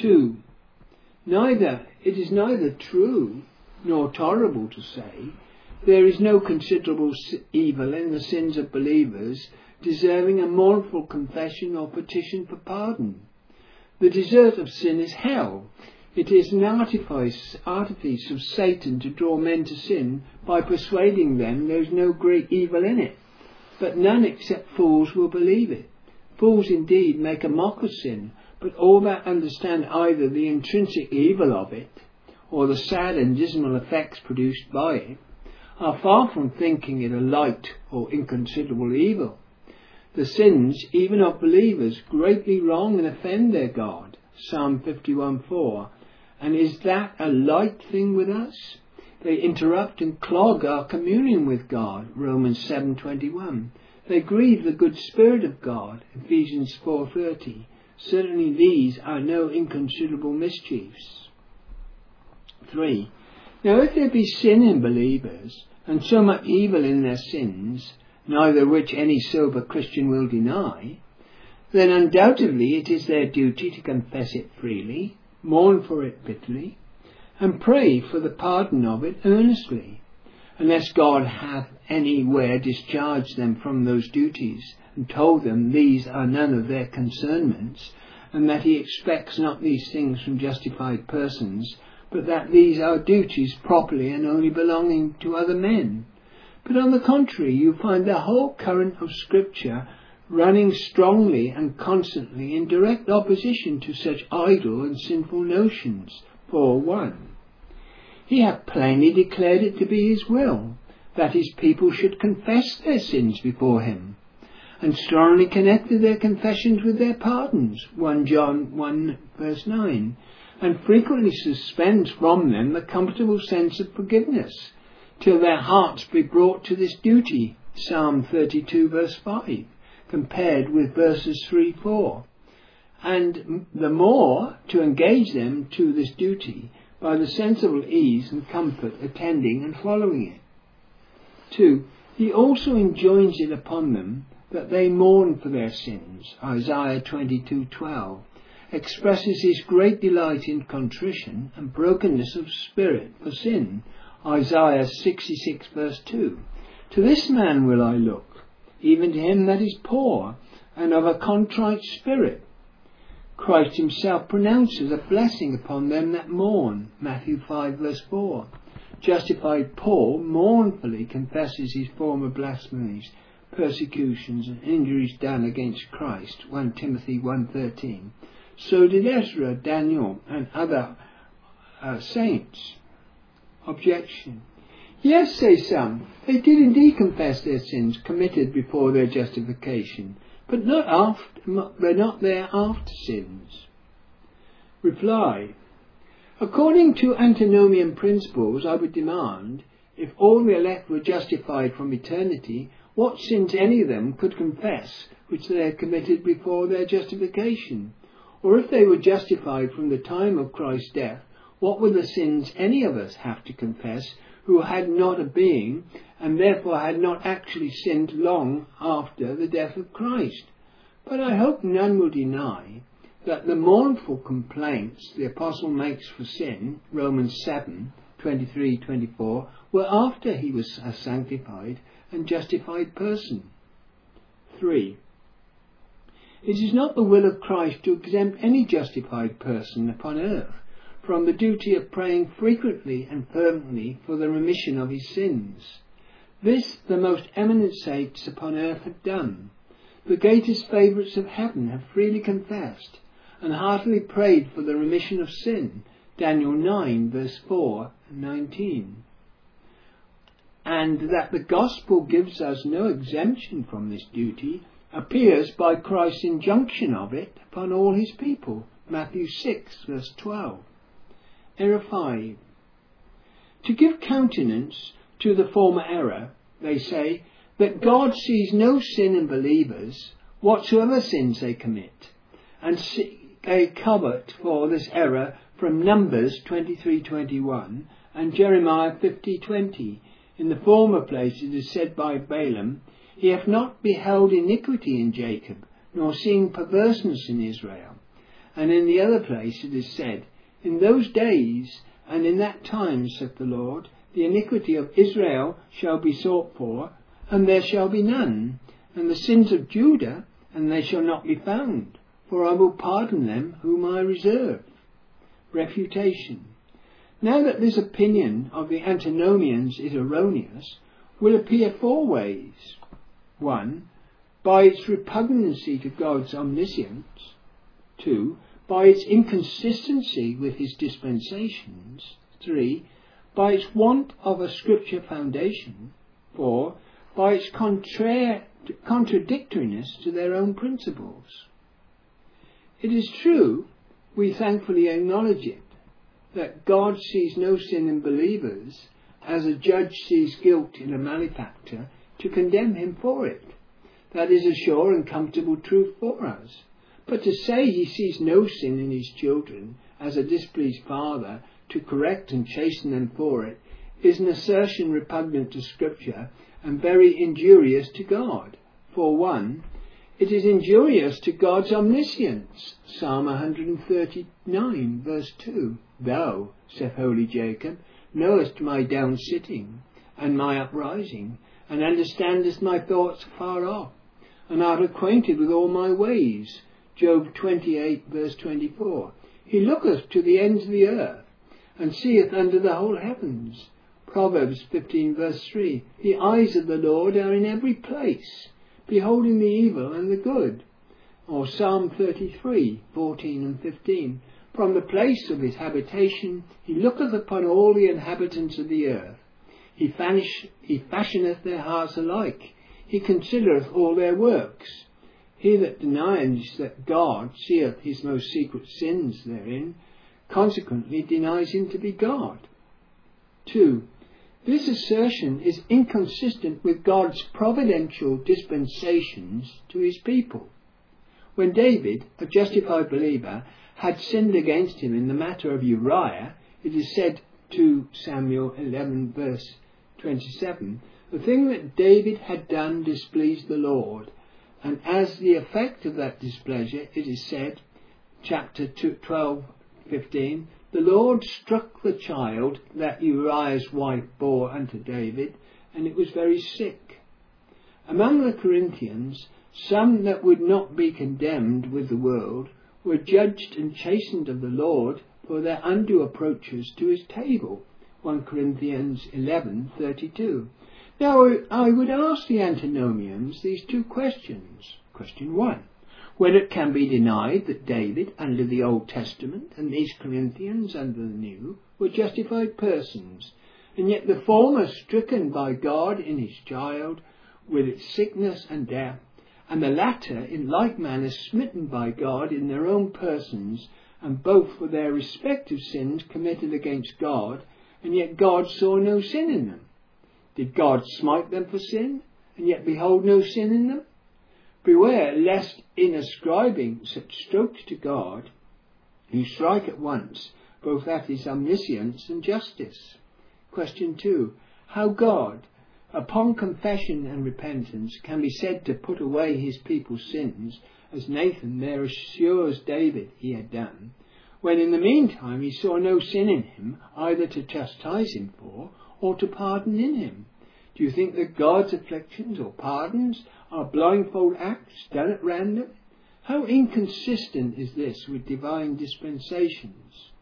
2. It is neither true nor tolerable to say there is no considerable evil in the sins of believers deserving a mournful confession or petition for pardon. The desert of sin is hell. It is an artifice of Satan to draw men to sin by persuading them there is no great evil in it. But none except fools will believe it. Fools indeed make a mock of sin, but all that understand either the intrinsic evil of it, or the sad and dismal effects produced by it, are far from thinking it a light or inconsiderable evil. The sins, even of believers, greatly wrong and offend their God. Psalm 51:4. And is that a light thing with us? They interrupt and clog our communion with God. Romans 7:21. They grieve the good Spirit of God. Ephesians 4:30. Certainly these are no inconsiderable mischiefs. 3. Now if there be sin in believers, and so much evil in their sins, neither which any sober Christian will deny, then undoubtedly it is their duty to confess it freely, mourn for it bitterly, and pray for the pardon of it earnestly, unless God hath anywhere discharged them from those duties, and told them these are none of their concernments, and that he expects not these things from justified persons, but that these are duties properly and only belonging to other men. But on the contrary, you find the whole current of Scripture running strongly and constantly in direct opposition to such idle and sinful notions. For 1. He hath plainly declared it to be his will, that his people should confess their sins before him, and strongly connected their confessions with their pardons, 1 John 1 verse 9, and frequently suspends from them the comfortable sense of forgiveness, till their hearts be brought to this duty, Psalm 32 verse 5, compared with verses 3-4, and the more to engage them to this duty by the sensible ease and comfort attending and following it. 2. He also enjoins it upon them that they mourn for their sins, Isaiah 22:12, expresses his great delight in contrition and brokenness of spirit for sin, Isaiah 66 verse 2. To this man will I look, even to him that is poor, and of a contrite spirit. Christ himself pronounces a blessing upon them that mourn, Matthew 5 verse 4. Justified Paul mournfully confesses his former blasphemies, persecutions and injuries done against Christ, 1 Timothy 1:13. So did Ezra, Daniel and other saints. Objection. Yes, say some, they did indeed confess their sins committed before their justification, but they're not there after sins. Reply. According to antinomian principles, I would demand, if all the elect were justified from eternity, what sins any of them could confess which they had committed before their justification? Or if they were justified from the time of Christ's death, what were the sins any of us have to confess who had not a being, and therefore had not actually sinned long after the death of Christ? But I hope none will deny that the mournful complaints the apostle makes for sin, Romans 7:23-24, were after he was a sanctified and justified person. 3. It is not the will of Christ to exempt any justified person upon earth from the duty of praying frequently and fervently for the remission of his sins. This the most eminent saints upon earth have done. The greatest favourites of heaven have freely confessed and heartily prayed for the remission of sin, Daniel 9 verse 4 and 19. And that the gospel gives us no exemption from this duty appears by Christ's injunction of it upon all his people, Matthew 6 verse 12. Error 5. To give countenance to the former error, they say that God sees no sin in believers, whatsoever sins they commit, and a covert for this error from Numbers 23:21 and Jeremiah 50:20. In the former place it is said by Balaam, He hath not beheld iniquity in Jacob, nor seen perverseness in Israel. And in the other place it is said, in those days and in that time, saith the Lord, the iniquity of Israel shall be sought for, and there shall be none, and the sins of Judah, and they shall not be found, for I will pardon them whom I reserve. Refutation. Now that this opinion of the antinomians is erroneous, will appear 4 ways. 1. By its repugnancy to God's omniscience. 2. By its inconsistency with his dispensations. 3. By its want of a scripture foundation. 4. By its contradictoriness to their own principles. It is true, we thankfully acknowledge it, that God sees no sin in believers as a judge sees guilt in a malefactor to condemn him for it. That is a sure and comfortable truth for us. But to say he sees no sin in his children as a displeased father to correct and chasten them for it is an assertion repugnant to Scripture and very injurious to God. For one, it is injurious to God's omniscience. Psalm 139 verse 2. Thou, saith holy Jacob, knowest my down sitting and my uprising, and understandest my thoughts afar off, and art acquainted with all my ways. Job 28 verse 24. He looketh to the ends of the earth, and seeth under the whole heavens. Proverbs 15 verse 3. The eyes of the Lord are in every place, beholding the evil and the good. Or Psalm 33 14 and 15. From the place of his habitation he looketh upon all the inhabitants of the earth. He fashioneth their hearts alike. He considereth all their works. He that denies that God seeth his most secret sins therein, consequently denies him to be God. 2. This assertion is inconsistent with God's providential dispensations to his people. When David, a justified believer, had sinned against him in the matter of Uriah, it is said, 2 Samuel 11 verse 27, the thing that David had done displeased the Lord, and as the effect of that displeasure, it is said, chapter 12:15, the Lord struck the child that Uriah's wife bore unto David, and it was very sick. Among the Corinthians, some that would not be condemned with the world were judged and chastened of the Lord for their undue approaches to his table. 1 Corinthians 11:32. Now I would ask the antinomians these 2 questions. Question 1. Whether it can be denied that David under the Old Testament and these Corinthians under the New were justified persons, and yet the former stricken by God in his child with its sickness and death, and the latter in like manner smitten by God in their own persons, and both for their respective sins committed against God, and yet God saw no sin in them. Did God smite them for sin, and yet behold no sin in them? Beware lest in ascribing such strokes to God, you strike at once both at his omniscience and justice. Question 2. How God, upon confession and repentance, can be said to put away his people's sins, as Nathan there assures David he had done, when in the meantime he saw no sin in him, either to chastise him for, or to pardon in him? Do you think that God's afflictions or pardons are blindfold acts done at random? How inconsistent is this with divine dispensations?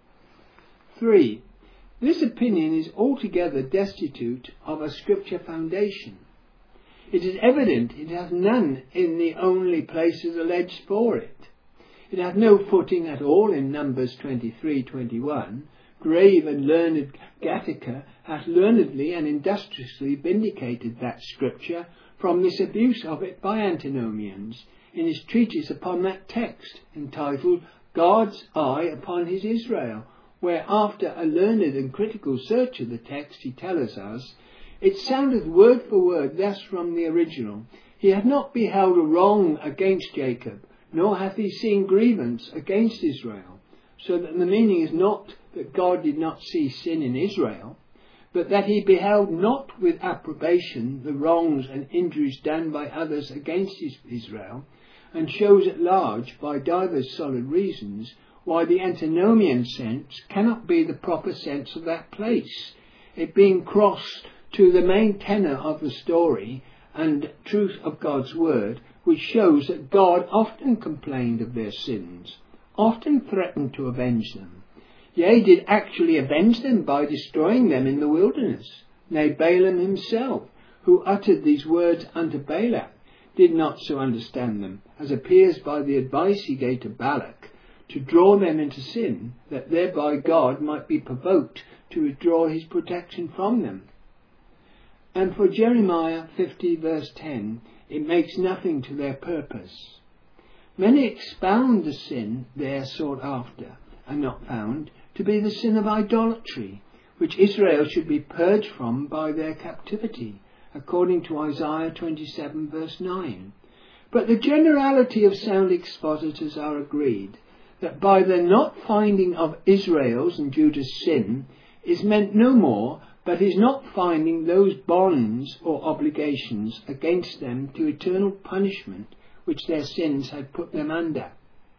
3. This opinion is altogether destitute of a scripture foundation. It is evident it hath none in the only places alleged for it. It hath no footing at all in Numbers 23:21. Grave and learned Gattaca hath learnedly and industriously vindicated that scripture from this abuse of it by antinomians in his treatise upon that text, entitled God's Eye upon his Israel, where after a learned and critical search of the text he telleth us, it soundeth word for word thus from the original: He hath not beheld a wrong against Jacob, nor hath he seen grievance against Israel. So that the meaning is not that God did not see sin in Israel, but that he beheld not with approbation the wrongs and injuries done by others against Israel, and shows at large, by divers solid reasons, why the antinomian sense cannot be the proper sense of that place, it being cross to the main tenor of the story and truth of God's word, which shows that God often complained of their sins, often threatened to avenge them, yea, did actually avenge them by destroying them in the wilderness. Nay, Balaam himself, who uttered these words unto Balak, did not so understand them, as appears by the advice he gave to Balak, to draw them into sin, that thereby God might be provoked to withdraw his protection from them. And for Jeremiah 50 verse 10, it makes nothing to their purpose. Many expound the sin there sought after, and not found, to be the sin of idolatry, which Israel should be purged from by their captivity, according to Isaiah 27 verse 9. But the generality of sound expositors are agreed that by the not finding of Israel's and Judah's sin is meant no more but his not finding those bonds or obligations against them to eternal punishment which their sins had put them under.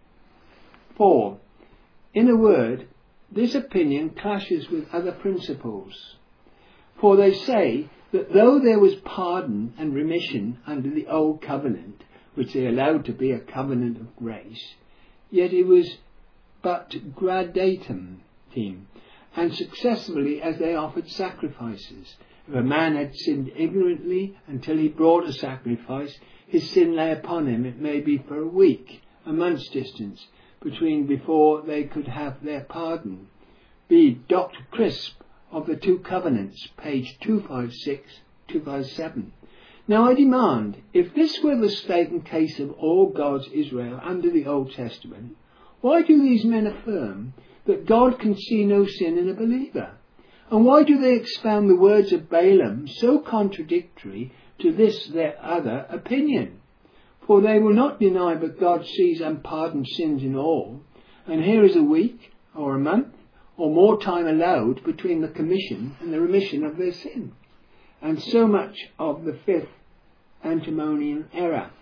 4. In a word, this opinion clashes with other principles. For they say that though there was pardon and remission under the old covenant, which they allowed to be a covenant of grace, yet it was but gradatum, and successively as they offered sacrifices. If a man had sinned ignorantly until he brought a sacrifice, his sin lay upon him, it may be for a week, a month's distance, before they could have their pardon. Be Dr. Crisp of the Two Covenants, page 256-257. Now I demand, if this were the state and case of all God's Israel under the Old Testament, why do these men affirm that God can see no sin in a believer? And why do they expound the words of Balaam so contradictory to this their other opinion? For they will not deny that God sees and pardons sins in all, and here is a week, or a month, or more time allowed between the commission and the remission of their sin. And so much of the fifth antinomian error.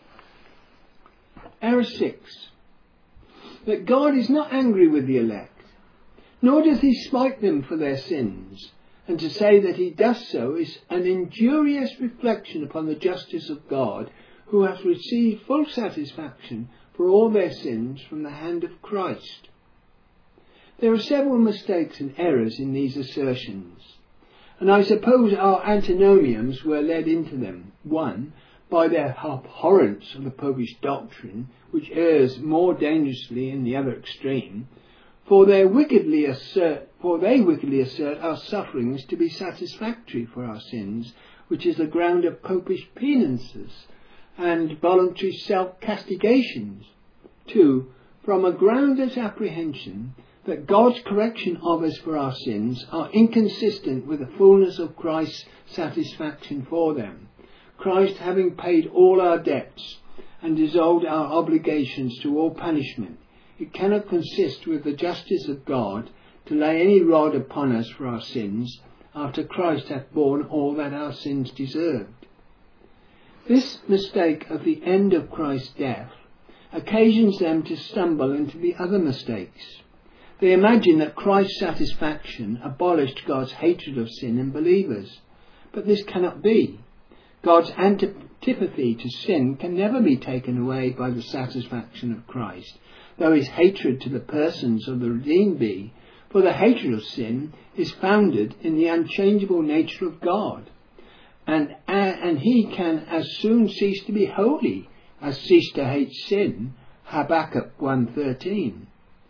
Error 6. That God is not angry with the elect, nor does he spite them for their sins, and to say that he does so is an injurious reflection upon the justice of God, who has received full satisfaction for all their sins from the hand of Christ. There are several mistakes and errors in these assertions, and I suppose our antinomians were led into them. 1. By their abhorrence of the Popish doctrine, which errs more dangerously in the other extreme, for they wickedly assert our sufferings to be satisfactory for our sins, which is the ground of Popish penances and voluntary self-castigations. 2. From a groundless apprehension that God's correction of us for our sins are inconsistent with the fullness of Christ's satisfaction for them, Christ having paid all our debts and dissolved our obligations to all punishment. It cannot consist with the justice of God to lay any rod upon us for our sins, after Christ hath borne all that our sins deserved. This mistake of the end of Christ's death occasions them to stumble into the other mistakes. They imagine that Christ's satisfaction abolished God's hatred of sin in believers, but this cannot be. God's antipathy to sin can never be taken away by the satisfaction of Christ, though his hatred to the persons of the redeemed be, for the hatred of sin is founded in the unchangeable nature of God, and he can as soon cease to be holy as cease to hate sin. Habakkuk 1:13.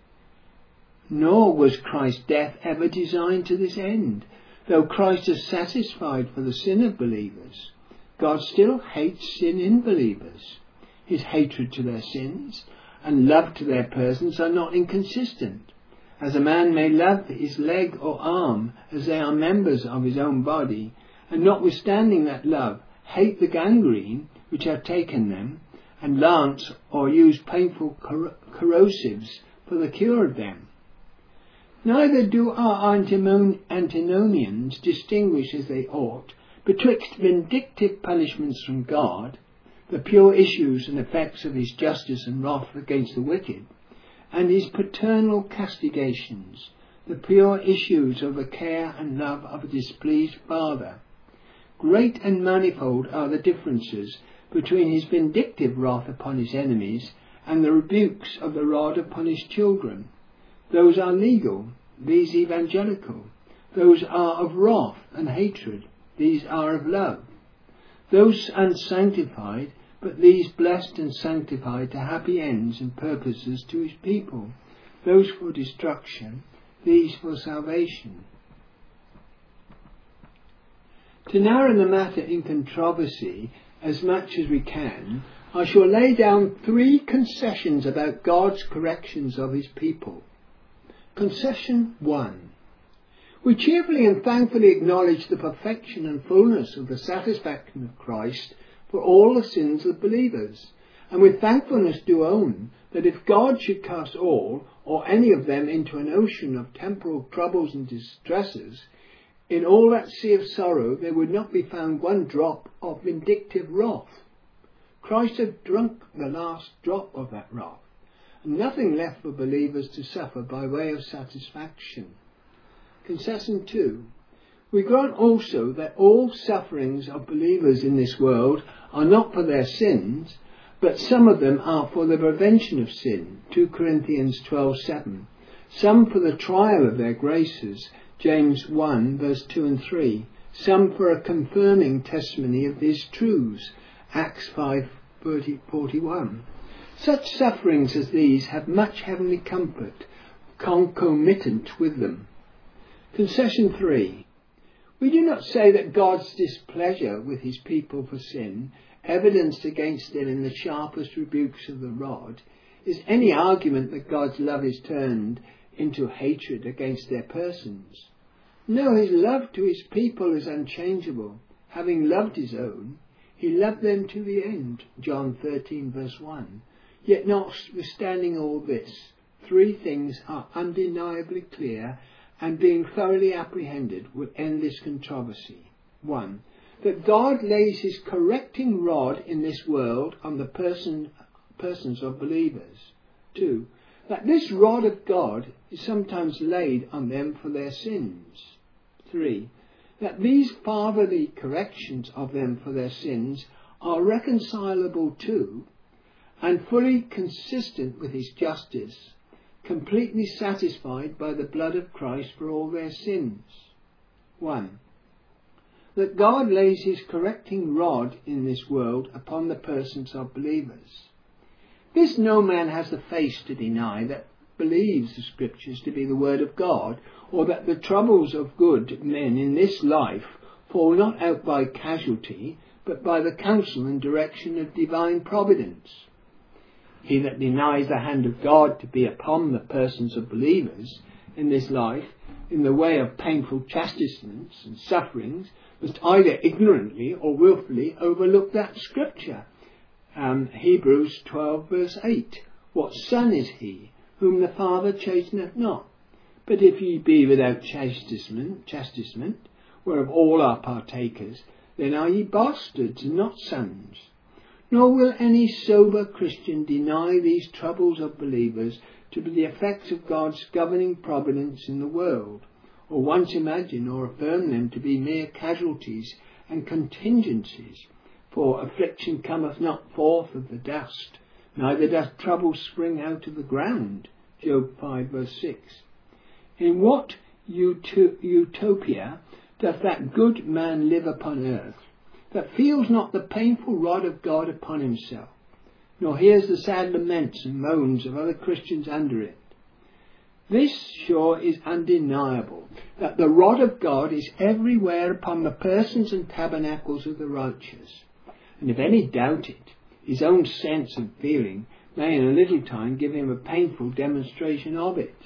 Nor was Christ's death ever designed to this end. Though Christ is satisfied for the sin of believers, God still hates sin in believers. His hatred to their sins and love to their persons are not inconsistent. As a man may love his leg or arm as they are members of his own body, and notwithstanding that love, hate the gangrene which have taken them, and lance or use painful corrosives for the cure of them. Neither do our antinomians distinguish as they ought betwixt vindictive punishments from God, the pure issues and effects of his justice and wrath against the wicked, and his paternal castigations, the pure issues of the care and love of a displeased father. Great and manifold are the differences between his vindictive wrath upon his enemies and the rebukes of the rod upon his children. Those are legal, these evangelical. Those are of wrath and hatred, these are of love. Those unsanctified, but these blessed and sanctified to happy ends and purposes to his people. Those for destruction, these for salvation. To narrow the matter in controversy as much as we can, I shall lay down 3 concessions about God's corrections of his people. Concession 1. We cheerfully and thankfully acknowledge the perfection and fullness of the satisfaction of Christ for all the sins of believers, and with thankfulness do own that if God should cast all, or any of them, into an ocean of temporal troubles and distresses, in all that sea of sorrow there would not be found one drop of vindictive wrath. Christ had drunk the last drop of that wrath, and nothing left for believers to suffer by way of satisfaction. Concession 2. We grant also that all sufferings of believers in this world are not for their sins, but some of them are for the prevention of sin, 2 Corinthians 12:7. Some for the trial of their graces, James 1 verse 2 and 3. Some for a confirming testimony of these truths, Acts 5:41. Such sufferings as these have much heavenly comfort concomitant with them. Concession 3. We do not say that God's displeasure with his people for sin, evidenced against them in the sharpest rebukes of the rod, is any argument that God's love is turned into hatred against their persons. No, his love to his people is unchangeable. Having loved his own, he loved them to the end, John 13 verse 1. Yet notwithstanding all this, 3 things are undeniably clear, and being thoroughly apprehended will end this controversy. 1. That God lays his correcting rod in this world on the persons of believers. 2. That this rod of God is sometimes laid on them for their sins. 3. That these fatherly corrections of them for their sins are reconcilable to and fully consistent with his justice, completely satisfied by the blood of Christ for all their sins. 1. That God lays his correcting rod in this world upon the persons of believers. This no man has the face to deny that believes the Scriptures to be the Word of God, or that the troubles of good men in this life fall not out by casualty, but by the counsel and direction of divine providence. He that denies the hand of God to be upon the persons of believers in this life in the way of painful chastisements and sufferings must either ignorantly or wilfully overlook that Scripture. Hebrews 12 verse 8. What son is he whom the Father chasteneth not? But if ye be without chastisement, whereof all are partakers, then are ye bastards and not sons. Nor will any sober Christian deny these troubles of believers to be the effects of God's governing providence in the world, or once imagine or affirm them to be mere casualties and contingencies. For affliction cometh not forth of the dust, neither doth trouble spring out of the ground. Job 5 verse 6. In what utopia doth that good man live upon earth, that feels not the painful rod of God upon himself, nor hears the sad laments and moans of other Christians under it? This sure is undeniable, that the rod of God is everywhere upon the persons and tabernacles of the righteous. And if any doubt it, his own sense and feeling may in a little time give him a painful demonstration of it.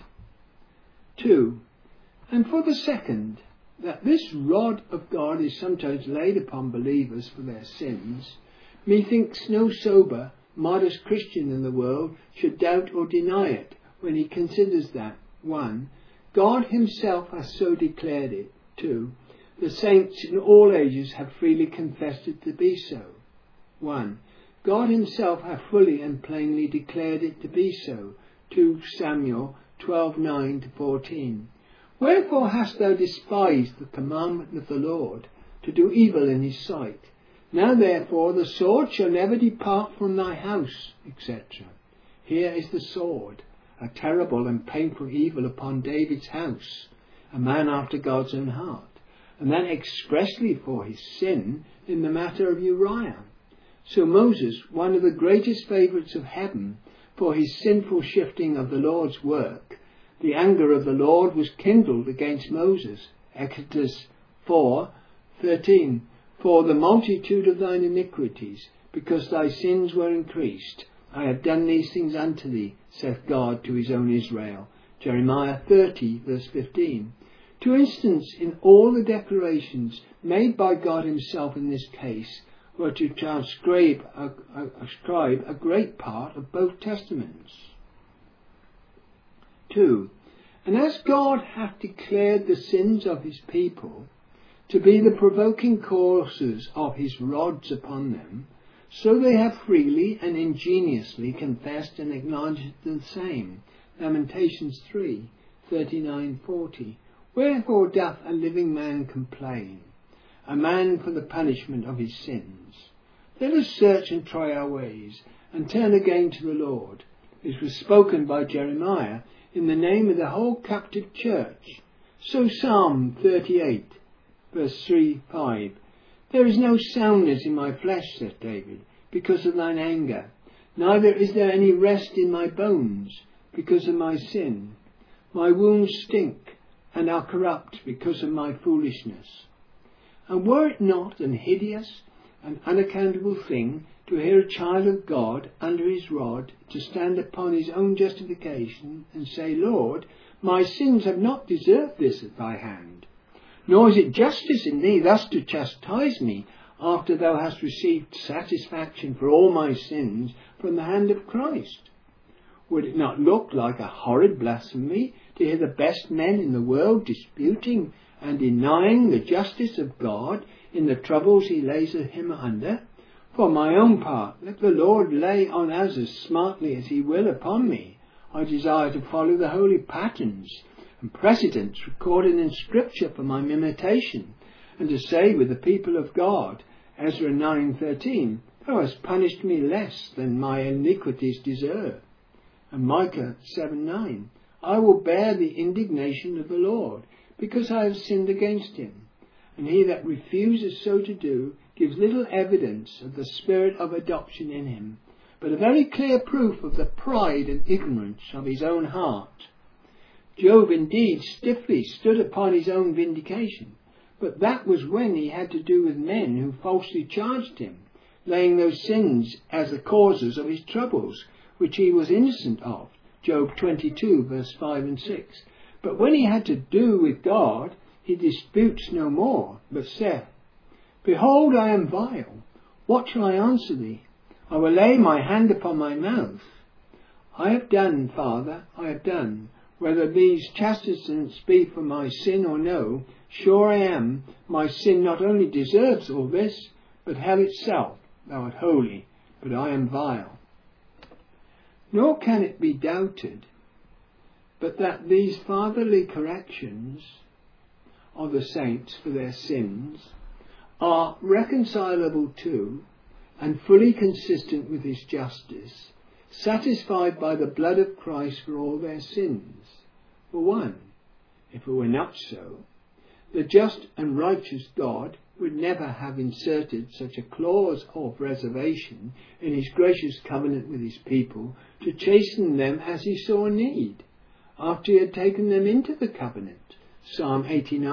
2. And for the second, that this rod of God is sometimes laid upon believers for their sins, methinks no sober, modest Christian in the world should doubt or deny it, when he considers that, 1. God himself has so declared it. 2. The saints in all ages have freely confessed it to be so. 1. God himself hath fully and plainly declared it to be so. 2 Samuel 12:9-14. Wherefore hast thou despised the commandment of the Lord, to do evil in his sight? Now therefore the sword shall never depart from thy house, etc. Here is the sword, a terrible and painful evil upon David's house, a man after God's own heart, and that expressly for his sin in the matter of Uriah. So Moses, one of the greatest favourites of heaven, for his sinful shifting of the Lord's work, the anger of the Lord was kindled against Moses. Exodus 4:13. For the multitude of thine iniquities, because thy sins were increased, I have done these things unto thee, saith God to his own Israel. Jeremiah 30:15. To instance, in all the declarations made by God himself in this case, were to transcribe a great part of both testaments. 2. And as God hath declared the sins of his people to be the provoking causes of his rods upon them, so they have freely and ingeniously confessed and acknowledged the same. Lamentations 3:39-40. Wherefore doth a living man complain, a man for the punishment of his sins? Let us search and try our ways, and turn again to the Lord. This was spoken by Jeremiah in the name of the whole captive church. So Psalm 38:3-5. There is no soundness in my flesh, saith David, because of thine anger. Neither is there any rest in my bones, because of my sin. My wounds stink, and are corrupt, because of my foolishness. And were it not an hideous and unaccountable thing to hear a child of God under his rod to stand upon his own justification and say, Lord, my sins have not deserved this at thy hand, nor is it justice in thee thus to chastise me, after thou hast received satisfaction for all my sins from the hand of Christ? Would it not look like a horrid blasphemy to hear the best men in the world disputing and denying the justice of God in the troubles he lays him under? For my own part, let the Lord lay on us as smartly as he will upon me. I desire to follow the holy patterns and precedents recorded in Scripture for my imitation, and to say with the people of God, Ezra 9:13, thou hast punished me less than my iniquities deserve. And Micah 7:9, I will bear the indignation of the Lord, because I have sinned against him. And he that refuses so to do gives little evidence of the spirit of adoption in him, but a very clear proof of the pride and ignorance of his own heart. Job indeed stiffly stood upon his own vindication, but that was when he had to do with men who falsely charged him, laying those sins as the causes of his troubles, which he was innocent of. Job 22:5-6. But when he had to do with God, he disputes no more, but saith, Behold, I am vile. What shall I answer thee? I will lay my hand upon my mouth. I have done, Father, I have done. Whether these chastisements be for my sin or no, sure I am, my sin not only deserves all this, but hell itself. Thou art holy, but I am vile. Nor can it be doubted but that these fatherly corrections of the saints for their sins are reconcilable to and fully consistent with his justice, satisfied by the blood of Christ for all their sins. For one, if it were not so, the just and righteous God would never have inserted such a clause of reservation in his gracious covenant with his people to chasten them as he saw need, after he had taken them into the covenant. Psalm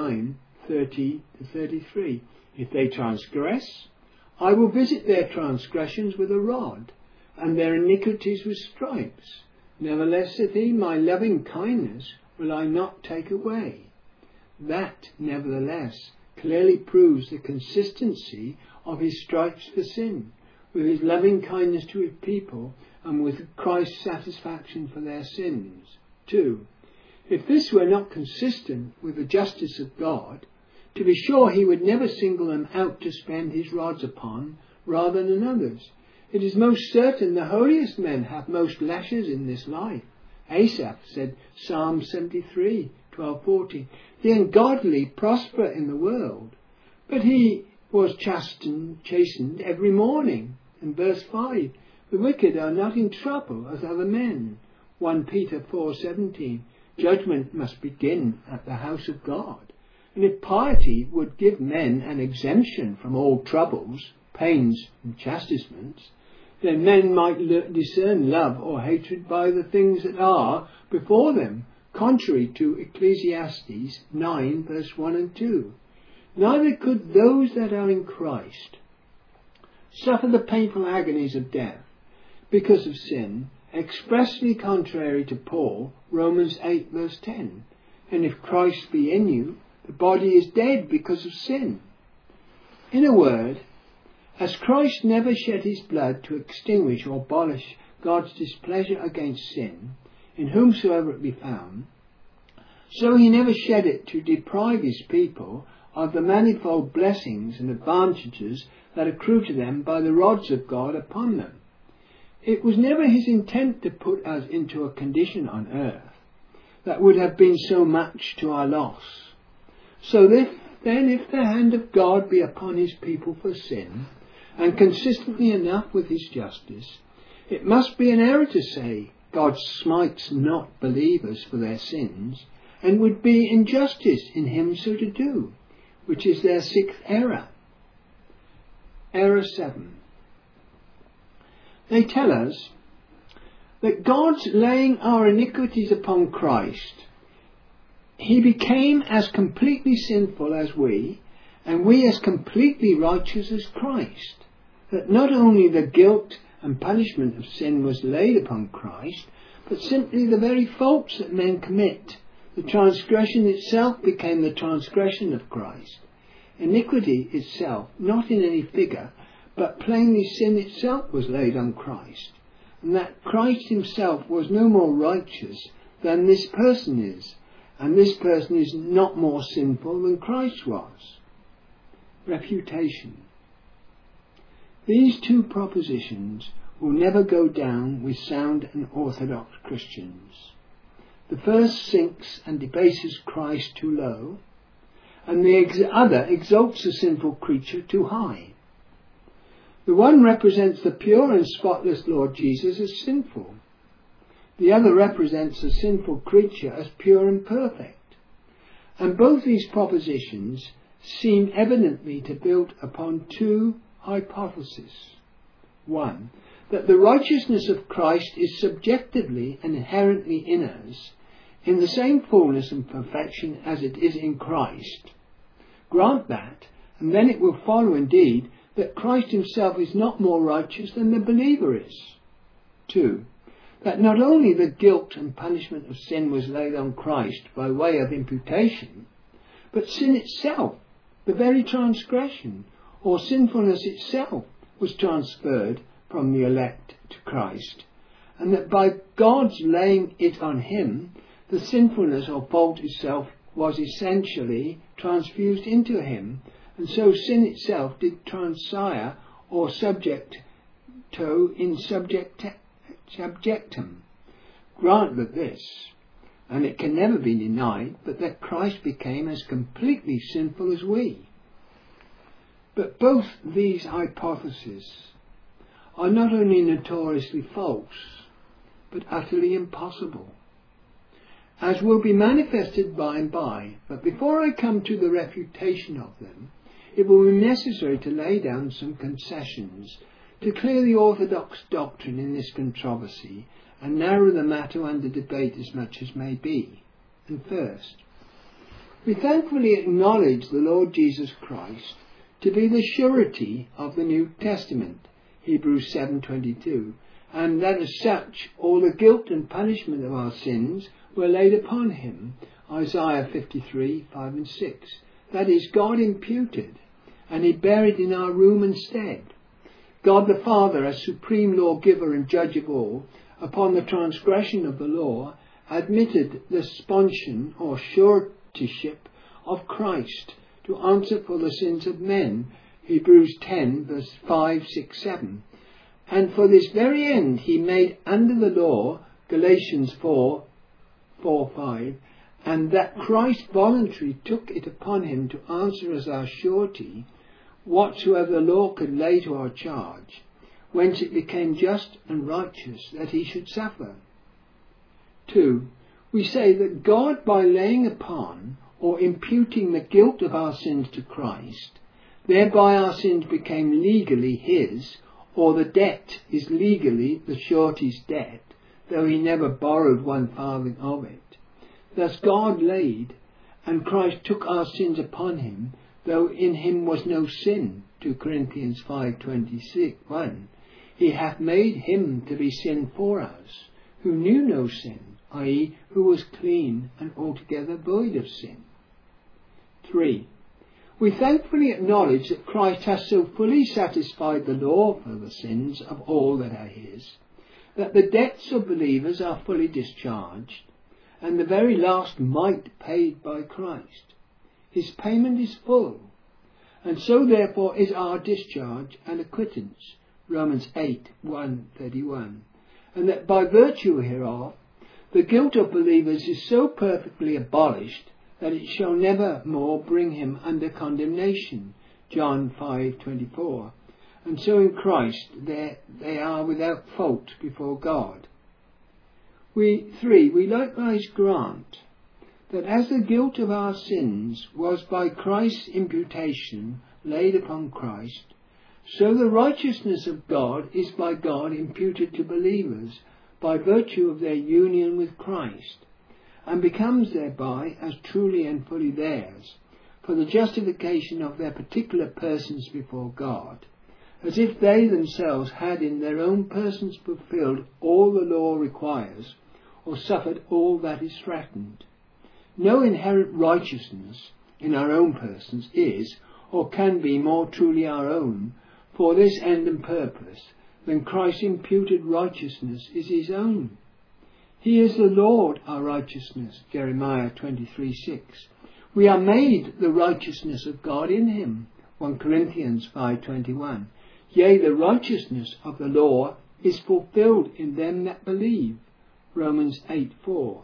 89:30-33. If they transgress, I will visit their transgressions with a rod, and their iniquities with stripes. Nevertheless, saith he, my loving kindness will I not take away. That, nevertheless, clearly proves the consistency of his stripes for sin, with his loving kindness to his people, and with Christ's satisfaction for their sins. 2. If this were not consistent with the justice of God, to be sure he would never single them out to spend his rods upon rather than others. It is most certain the holiest men have most lashes in this life. Asaph said, Psalm 73, 12-14, the ungodly prosper in the world, but he was chastened every morning. In verse 5, the wicked are not in trouble as other men. 1 Peter 4:17, judgment must begin at the house of God. And if piety would give men an exemption from all troubles, pains and chastisements, then men might discern love or hatred by the things that are before them, contrary to Ecclesiastes 9 verse 1 and 2. Neither could those that are in Christ suffer the painful agonies of death because of sin, expressly contrary to Paul, Romans 8 verse 10. And if Christ be in you, the body is dead because of sin. In a word, as Christ never shed his blood to extinguish or abolish God's displeasure against sin, in whomsoever it be found, so he never shed it to deprive his people of the manifold blessings and advantages that accrue to them by the rods of God upon them. It was never his intent to put us into a condition on earth that would have been so much to our loss. So if the hand of God be upon his people for sin, and consistently enough with his justice, it must be an error to say God smites not believers for their sins, and would be injustice in him so to do, which is their sixth error. Error 7. They tell us that God's laying our iniquities upon Christ, he became as completely sinful as we, and we as completely righteous as Christ. That not only the guilt and punishment of sin was laid upon Christ, but simply the very faults that men commit. The transgression itself became the transgression of Christ. Iniquity itself, not in any figure, but plainly sin itself was laid on Christ. And that Christ himself was no more righteous than this person is, and this person is not more sinful than Christ was. Refutation. These two propositions will never go down with sound and orthodox Christians. The first sinks and debases Christ too low, and the other exalts the sinful creature too high. The one represents the pure and spotless Lord Jesus as sinful. The other represents the sinful creature as pure and perfect. And both these propositions seem evidently to build upon two hypotheses. One, that the righteousness of Christ is subjectively and inherently in us, in the same fullness and perfection as it is in Christ. Grant that, and then it will follow indeed that Christ himself is not more righteous than the believer is. 2. That not only the guilt and punishment of sin was laid on Christ by way of imputation, but sin itself, the very transgression, or sinfulness itself, was transferred from the elect to Christ, and that by God's laying it on him, the sinfulness or fault itself was essentially transfused into him, and so sin itself did transire or subject to in subjectum. Grant that this, and it can never be denied, but that Christ became as completely sinful as we. But both these hypotheses are not only notoriously false, but utterly impossible, as will be manifested by and by. But before I come to the refutation of them, it will be necessary to lay down some concessions to clear the orthodox doctrine in this controversy and narrow the matter under debate as much as may be. And first, we thankfully acknowledge the Lord Jesus Christ to be the surety of the New Testament, Hebrews 7:22, and that as such all the guilt and punishment of our sins were laid upon him, Isaiah 53:5 and 6. That is, God imputed, and he buried in our room instead. God the Father, as supreme lawgiver and judge of all, upon the transgression of the law, admitted the sponsion or suretyship of Christ to answer for the sins of men, Hebrews 10 verse 5, 6, 7. And for this very end he made under the law, Galatians 4:5, and that Christ voluntarily took it upon him to answer as our surety whatsoever the law could lay to our charge, whence it became just and righteous that he should suffer. 2. We say that God, by laying upon or imputing the guilt of our sins to Christ, thereby our sins became legally his, or the debt is legally the surety's debt, though he never borrowed one farthing of it. Thus God laid, and Christ took our sins upon him, though in him was no sin. 2 Corinthians 5:21. He hath made him to be sin for us, who knew no sin, i.e., who was clean and altogether void of sin. 3. We thankfully acknowledge that Christ has so fully satisfied the law for the sins of all that are his, that the debts of believers are fully discharged, and the very last mite paid by Christ. His payment is full, and so therefore is our discharge and acquittance, Romans 8:1-31, and that by virtue hereof the guilt of believers is so perfectly abolished that it shall never more bring him under condemnation, John 5:24, and so in Christ they are without fault before God. 3. We likewise grant that as the guilt of our sins was by Christ's imputation laid upon Christ, so the righteousness of God is by God imputed to believers by virtue of their union with Christ, and becomes thereby as truly and fully theirs, for the justification of their particular persons before God, as if they themselves had in their own persons fulfilled all the law requires, or suffered all that is threatened. No inherent righteousness in our own persons is, or can be, more truly our own, for this end and purpose, than Christ's imputed righteousness is his own. He is the Lord our righteousness, Jeremiah 23:6. We are made the righteousness of God in him, 1 Corinthians 5:21. Yea, the righteousness of the law is fulfilled in them that believe, Romans 8:4.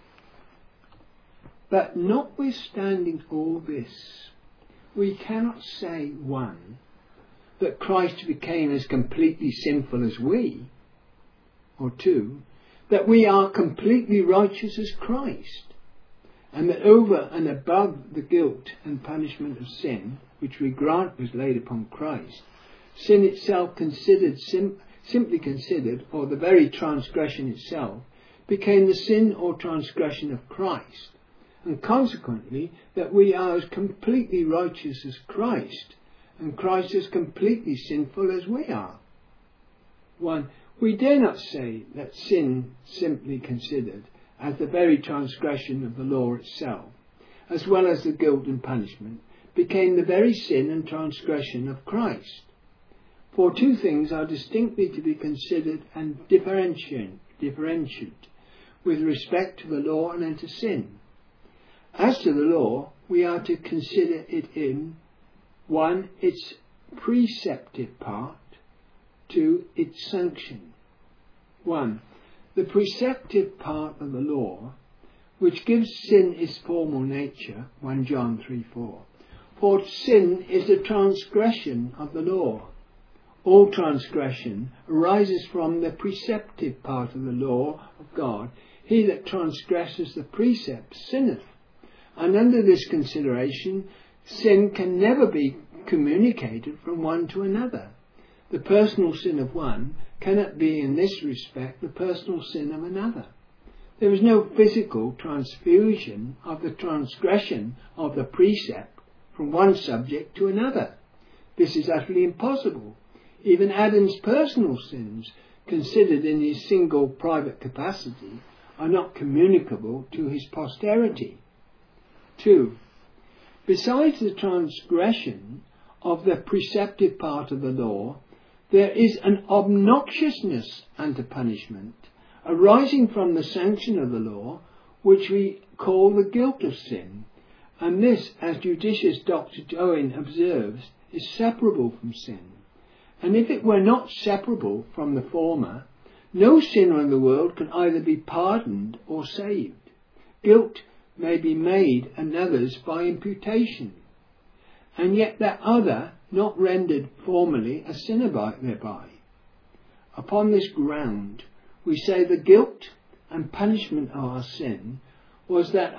But notwithstanding all this, we cannot say, 1, that Christ became as completely sinful as we, or 2, that we are completely righteous as Christ, and that over and above the guilt and punishment of sin, which we grant was laid upon Christ, sin itself considered, simply considered, or the very transgression itself, became the sin or transgression of Christ, and consequently that we are as completely righteous as Christ, and Christ as completely sinful as we are. 1. We dare not say that sin, simply considered as the very transgression of the law itself, as well as the guilt and punishment, became the very sin and transgression of Christ. For two things are distinctly to be considered and differentiated with respect to the law and to sin. As to the law, we are to consider it in 1. Its preceptive part, 2. Its sanction. 1. The preceptive part of the law, which gives sin its formal nature, 1 John 3:4. For sin is the transgression of the law. All transgression arises from the preceptive part of the law of God. He that transgresses the precept sinneth. And under this consideration, sin can never be communicated from one to another. The personal sin of one cannot be in this respect the personal sin of another. There is no physical transfusion of the transgression of the precept from one subject to another. This is utterly impossible. Even Adam's personal sins, considered in his single private capacity, are not communicable to his posterity. 2. Besides the transgression of the preceptive part of the law, there is an obnoxiousness unto punishment, arising from the sanction of the law, which we call the guilt of sin, and this, as judicious Dr. Owen observes, is separable from sin, And if it were not separable from the former, no sinner in the world can either be pardoned or saved. Guilt may be made another's by imputation, and yet that other not rendered formally a sinner thereby. Upon this ground, we say the guilt and punishment of our sin was that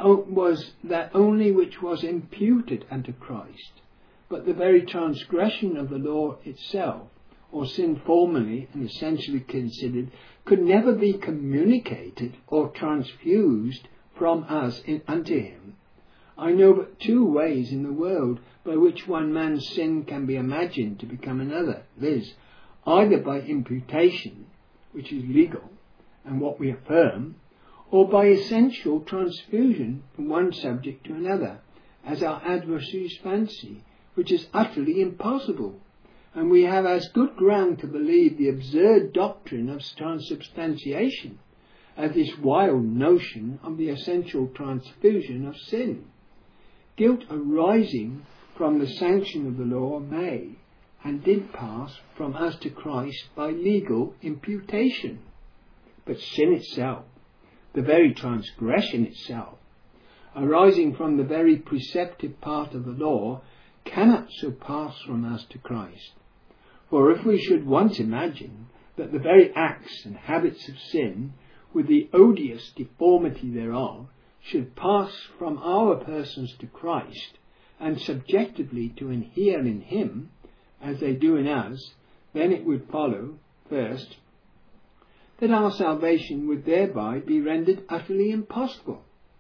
only which was imputed unto Christ, but the very transgression of the law itself, or sin formally and essentially considered, could never be communicated or transfused from us unto him. I know but two ways in the world by which one man's sin can be imagined to become another, viz., either by imputation, which is legal, and what we affirm, or by essential transfusion from one subject to another, as our adversaries fancy, which is utterly impossible. And we have as good ground to believe the absurd doctrine of transubstantiation as this wild notion of the essential transfusion of sin. Guilt arising from the sanction of the law may and did pass from us to Christ by legal imputation. But sin itself, the very transgression itself, arising from the very preceptive part of the law, cannot so pass from us to Christ. For if we should once imagine that the very acts and habits of sin, with the odious deformity thereof, should pass from our persons to Christ, and subjectively to inhere in him, as they do in us, then it would follow, first, that our salvation would thereby be rendered utterly impossible.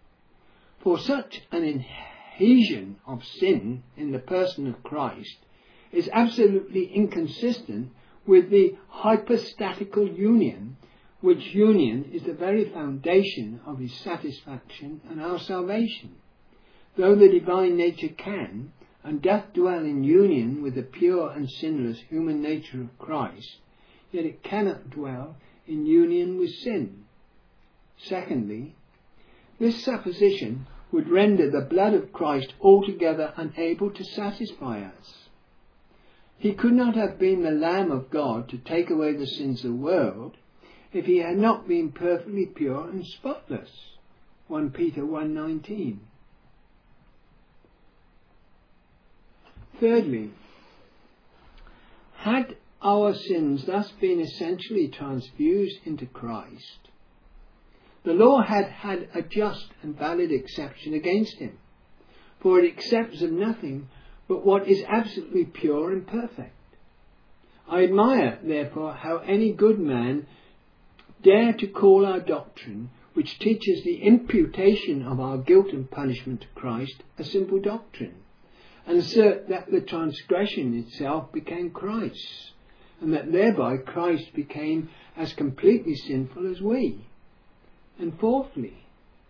For such an adhesion of sin in the person of Christ is absolutely inconsistent with the hypostatical union, which union is the very foundation of his satisfaction and our salvation. Though the divine nature can and doth dwell in union with the pure and sinless human nature of Christ, yet it cannot dwell in union with sin. Secondly, this supposition would render the blood of Christ altogether unable to satisfy us. He could not have been the Lamb of God to take away the sins of the world if he had not been perfectly pure and spotless. 1 Peter 1:19. Thirdly, had our sins thus been essentially transfused into Christ, the law had a just and valid exception against him, for it accepts of nothing but what is absolutely pure and perfect. I admire, therefore, how any good man dare to call our doctrine, which teaches the imputation of our guilt and punishment to Christ, a simple doctrine, and assert that the transgression itself became Christ's, and that thereby Christ became as completely sinful as we. And fourthly,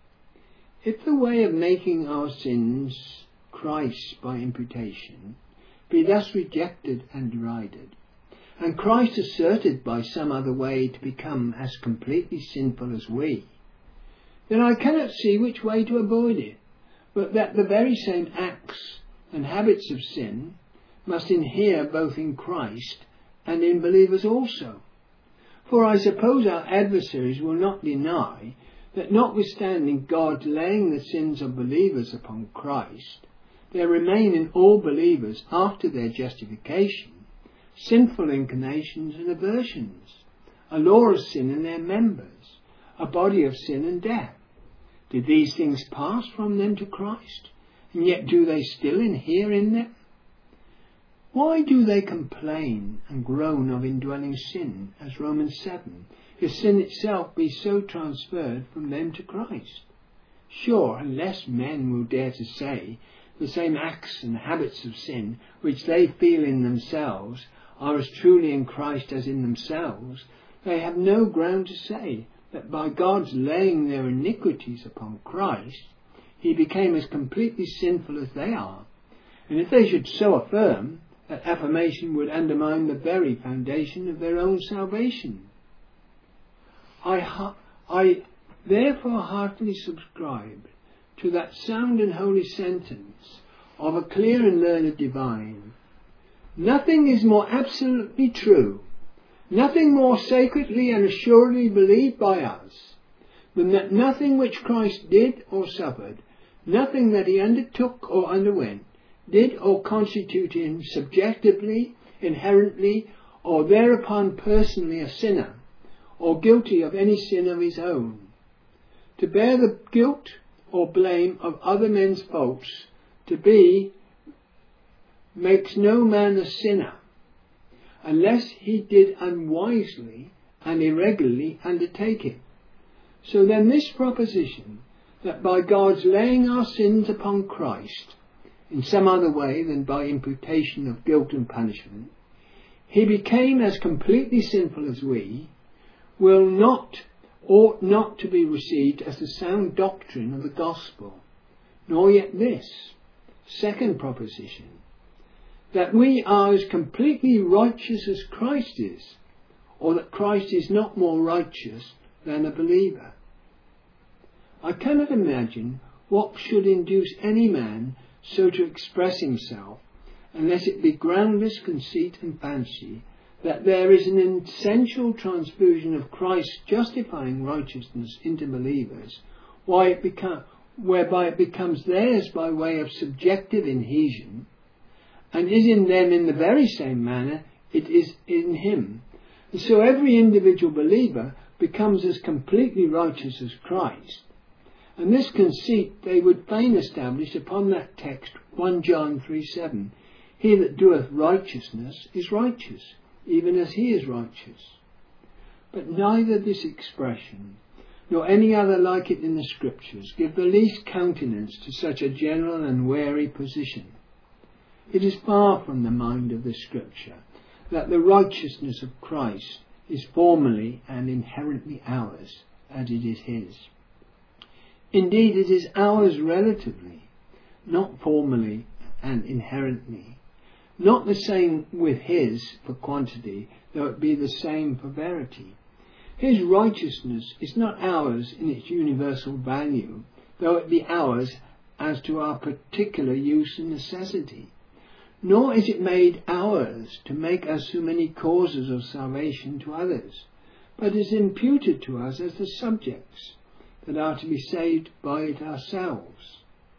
if the way of making our sins Christ by imputation be thus rejected and derided, and Christ asserted by some other way to become as completely sinful as we, then I cannot see which way to avoid it, but that the very same acts and habits of sin must inhere both in Christ and in believers also. For I suppose our adversaries will not deny that notwithstanding God laying the sins of believers upon Christ, there remain in all believers after their justification sinful inclinations and aversions, a law of sin in their members, a body of sin and death. Did these things pass from them to Christ, and yet do they still inhere in them? Why do they complain and groan of indwelling sin, as Romans 7, if sin itself be so transferred from them to Christ? Sure, unless men will dare to say the same acts and habits of sin which they feel in themselves are as truly in Christ as in themselves, they have no ground to say that by God's laying their iniquities upon Christ, he became as completely sinful as they are. And if they should so affirm, that affirmation would undermine the very foundation of their own salvation. I therefore heartily subscribe to that sound and holy sentence of a clear and learned divine, Nothing is more absolutely true, nothing more sacredly and assuredly believed by us, than that nothing which Christ did or suffered, nothing that he undertook or underwent, did or constituted him subjectively, inherently, or thereupon personally a sinner, or guilty of any sin of his own. To bear the guilt or blame of other men's faults, to be, makes no man a sinner, unless he did unwisely and irregularly undertake it. So then this proposition, that by God's laying our sins upon Christ, in some other way than by imputation of guilt and punishment, he became as completely sinful as we, ought not to be received as the sound doctrine of the gospel, nor yet this second proposition, that we are as completely righteous as Christ is, or that Christ is not more righteous than a believer. I cannot imagine what should induce any man so to express himself, unless it be groundless conceit and fancy, that there is an essential transfusion of Christ's justifying righteousness into believers, whereby it becomes theirs by way of subjective adhesion, and is in them in the very same manner it is in him. And so every individual believer becomes as completely righteous as Christ. And this conceit they would fain establish upon that text, 1 John 3:7, he that doeth righteousness is righteous, even as he is righteous. But neither this expression, nor any other like it in the Scriptures, give the least countenance to such a general and wary position. It is far from the mind of the Scripture that the righteousness of Christ is formally and inherently ours, as it is his. Indeed, it is ours relatively, not formally and inherently. Not the same with his for quantity, though it be the same for verity. His righteousness is not ours in its universal value, though it be ours as to our particular use and necessity. Nor is it made ours to make us so many causes of salvation to others, but is imputed to us as the subjects that are to be saved by it ourselves.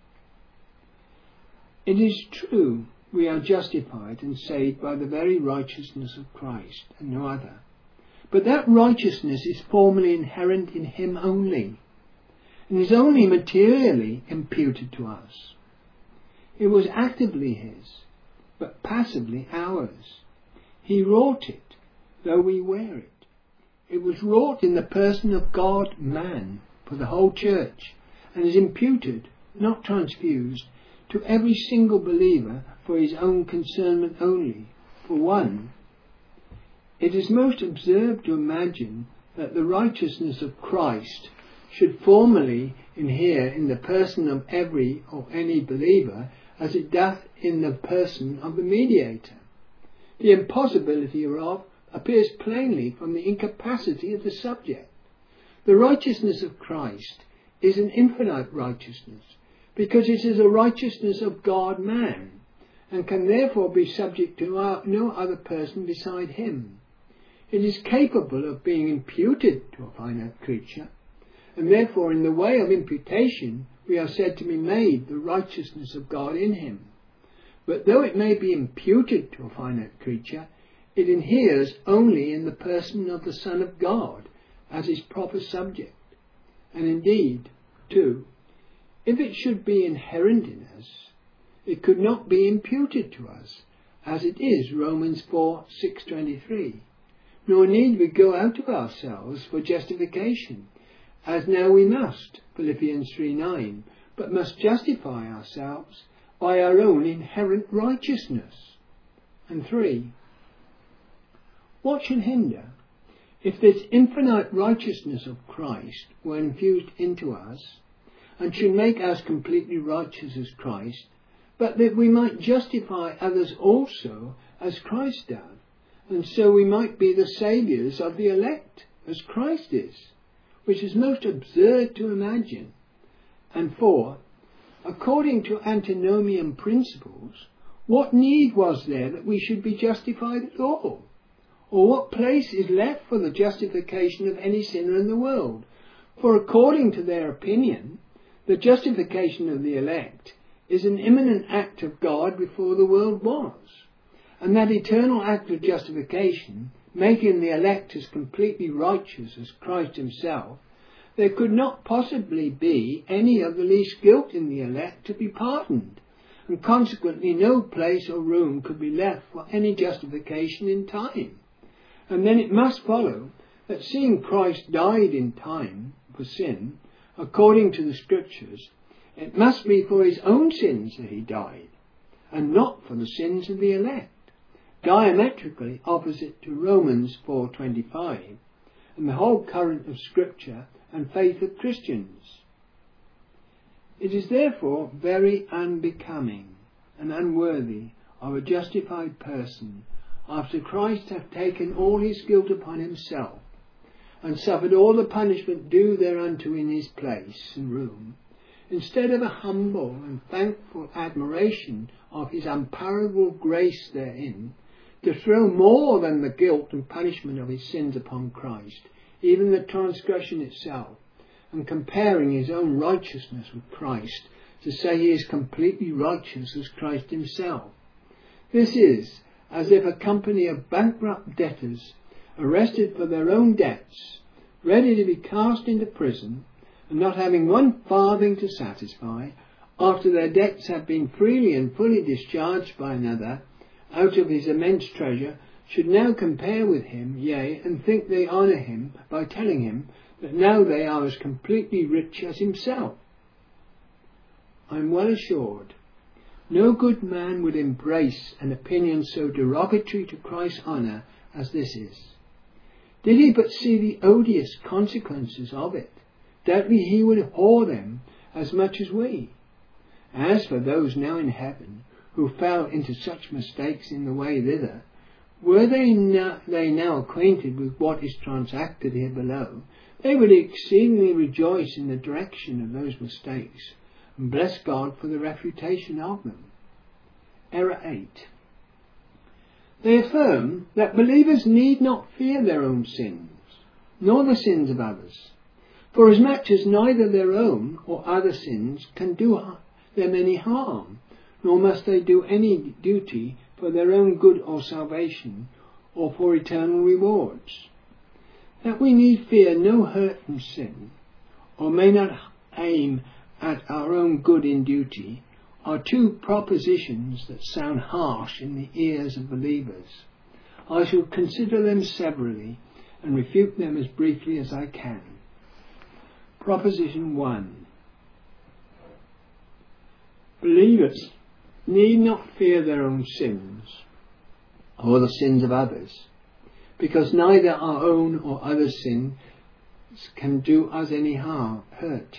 It is true we are justified and saved by the very righteousness of Christ and no other, but that righteousness is formally inherent in him only, and is only materially imputed to us. It was actively his, but passively ours. He wrought it, though we wear it. It was wrought in the person of God, man, for the whole church, and is imputed, not transfused, to every single believer for his own concernment only. For one, it is most absurd to imagine that the righteousness of Christ should formally inhere in the person of every or any believer as it doth in the person of the mediator. The impossibility whereof appears plainly from the incapacity of the subject. The righteousness of Christ is an infinite righteousness, because it is a righteousness of God-man, and can therefore be subject to no other person beside him. It is capable of being imputed to a finite creature, and therefore in the way of imputation we are said to be made the righteousness of God in him. But though it may be imputed to a finite creature, it inheres only in the person of the Son of God, as his proper subject. And indeed, too, if it should be inherent in us, it could not be imputed to us, as it is Romans 4:6-23. Nor need we go out of ourselves for justification, as now we must, Philippians 3:9, but must justify ourselves by our own inherent righteousness. And 3. What should hinder, if this infinite righteousness of Christ were infused into us, and should make us completely righteous as Christ, but that we might justify others also as Christ doth, and so we might be the saviours of the elect as Christ is, which is most absurd to imagine. And 4, according to antinomian principles, What need was there that we should be justified at all? Or what place is left for the justification of any sinner in the world? For according to their opinion, the justification of the elect is an imminent act of God before the world was. And that eternal act of justification, making the elect as completely righteous as Christ himself, there could not possibly be any of the least guilt in the elect to be pardoned, and consequently no place or room could be left for any justification in time. And then it must follow that seeing Christ died in time for sin, according to the Scriptures, it must be for his own sins that he died, and not for the sins of the elect, diametrically opposite to Romans 4:25, and the whole current of Scripture and faith of Christians. It is therefore very unbecoming and unworthy of a justified person, after Christ hath taken all his guilt upon himself, and suffered all the punishment due thereunto in his place and room, instead of a humble and thankful admiration of his unparallelable grace therein, to throw more than the guilt and punishment of his sins upon Christ, even the transgression itself, and comparing his own righteousness with Christ, to say he is completely righteous as Christ himself. This is as if a company of bankrupt debtors, arrested for their own debts, ready to be cast into prison, and not having one farthing to satisfy, after their debts have been freely and fully discharged by another, out of his immense treasure, should now compare with him, yea, and think they honour him by telling him that now they are as completely rich as himself. I am well assured no good man would embrace an opinion so derogatory to Christ's honour as this is. Did he but see the odious consequences of it, doubtless he would abhor them as much as we. As for those now in heaven who fell into such mistakes in the way thither, were they now acquainted with what is transacted here below, they would exceedingly rejoice in the direction of those mistakes, and bless God for the refutation of them. Error 8. They affirm that believers need not fear their own sins, nor the sins of others, forasmuch as neither their own or other sins can do them any harm, nor must they do any duty for their own good or salvation, or for eternal rewards. That we need fear no hurt from sin, or may not aim at our own good in duty, are two propositions that sound harsh in the ears of believers. I shall consider them severally and refute them as briefly as I can. Proposition 1. Believers need not fear their own sins or the sins of others, because neither our own or other sins can do us any hurt.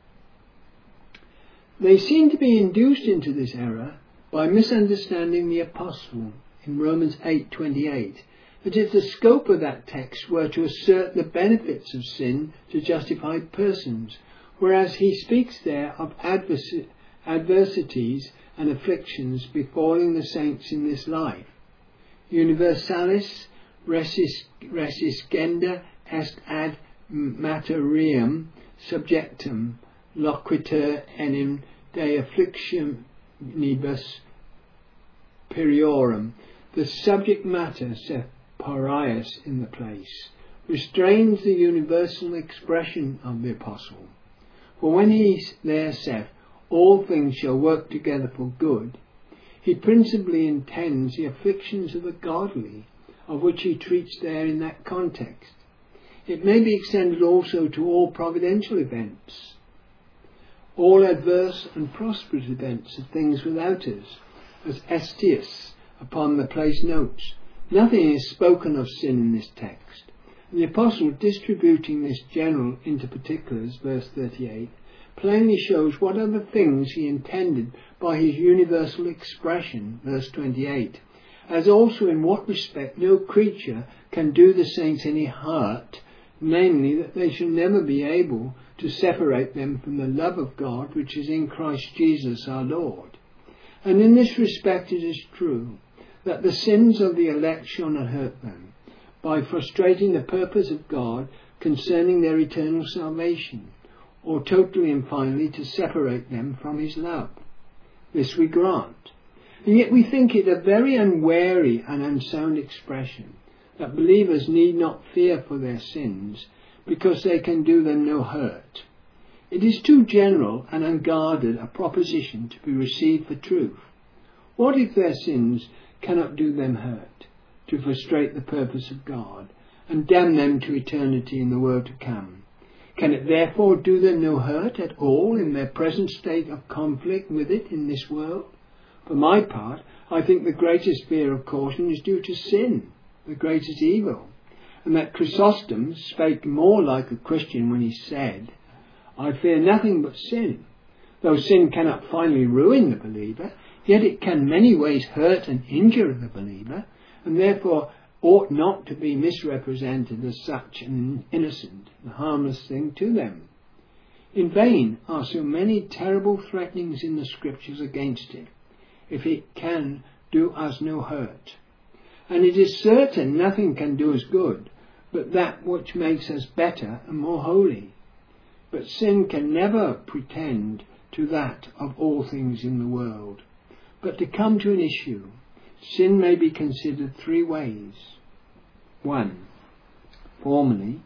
They seem to be induced into this error by misunderstanding the Apostle in Romans 8:28, as if the scope of that text were to assert the benefits of sin to justified persons, whereas he speaks there of adversities and afflictions befalling the saints in this life. Universalis resiscenda est ad materiam subjectum loquitur enim de afflictionibus periorum. The subject matter, saith Parius in the place, restrains the universal expression of the Apostle. For when he there saith, all things shall work together for good, he principally intends the afflictions of the godly, of which he treats there in that context. It may be extended also to all providential events, all adverse and prosperous events of things without us, as Estius upon the place notes. Nothing is spoken of sin in this text, and the Apostle, distributing this general into particulars, verse 38, plainly shows what other things he intended by his universal expression, verse 28, as also in what respect no creature can do the saints any hurt, namely that they shall never be able to separate them from the love of God which is in Christ Jesus our Lord. And in this respect it is true that the sins of the elect shall not hurt them, by frustrating the purpose of God concerning their eternal salvation, or totally and finally to separate them from his love. This we grant. And yet we think it a very unwary and unsound expression that believers need not fear for their sins, because they can do them no hurt. It is too general and unguarded a proposition to be received for truth. What if their sins cannot do them hurt, to frustrate the purpose of God, and damn them to eternity in the world to come? Can it therefore do them no hurt at all in their present state of conflict with it in this world? For my part, I think the greatest fear of caution is due to sin, the greatest evil, and that Chrysostom spake more like a Christian when he said, I fear nothing but sin. Though sin cannot finally ruin the believer, yet it can many ways hurt and injure the believer, and therefore ought not to be misrepresented as such an innocent and harmless thing to them. In vain are so many terrible threatenings in the Scriptures against it, if it can do us no hurt. And it is certain nothing can do us good, but that which makes us better and more holy. But sin can never pretend to that of all things in the world. But to come to an issue, sin may be considered three ways. 1. Formally.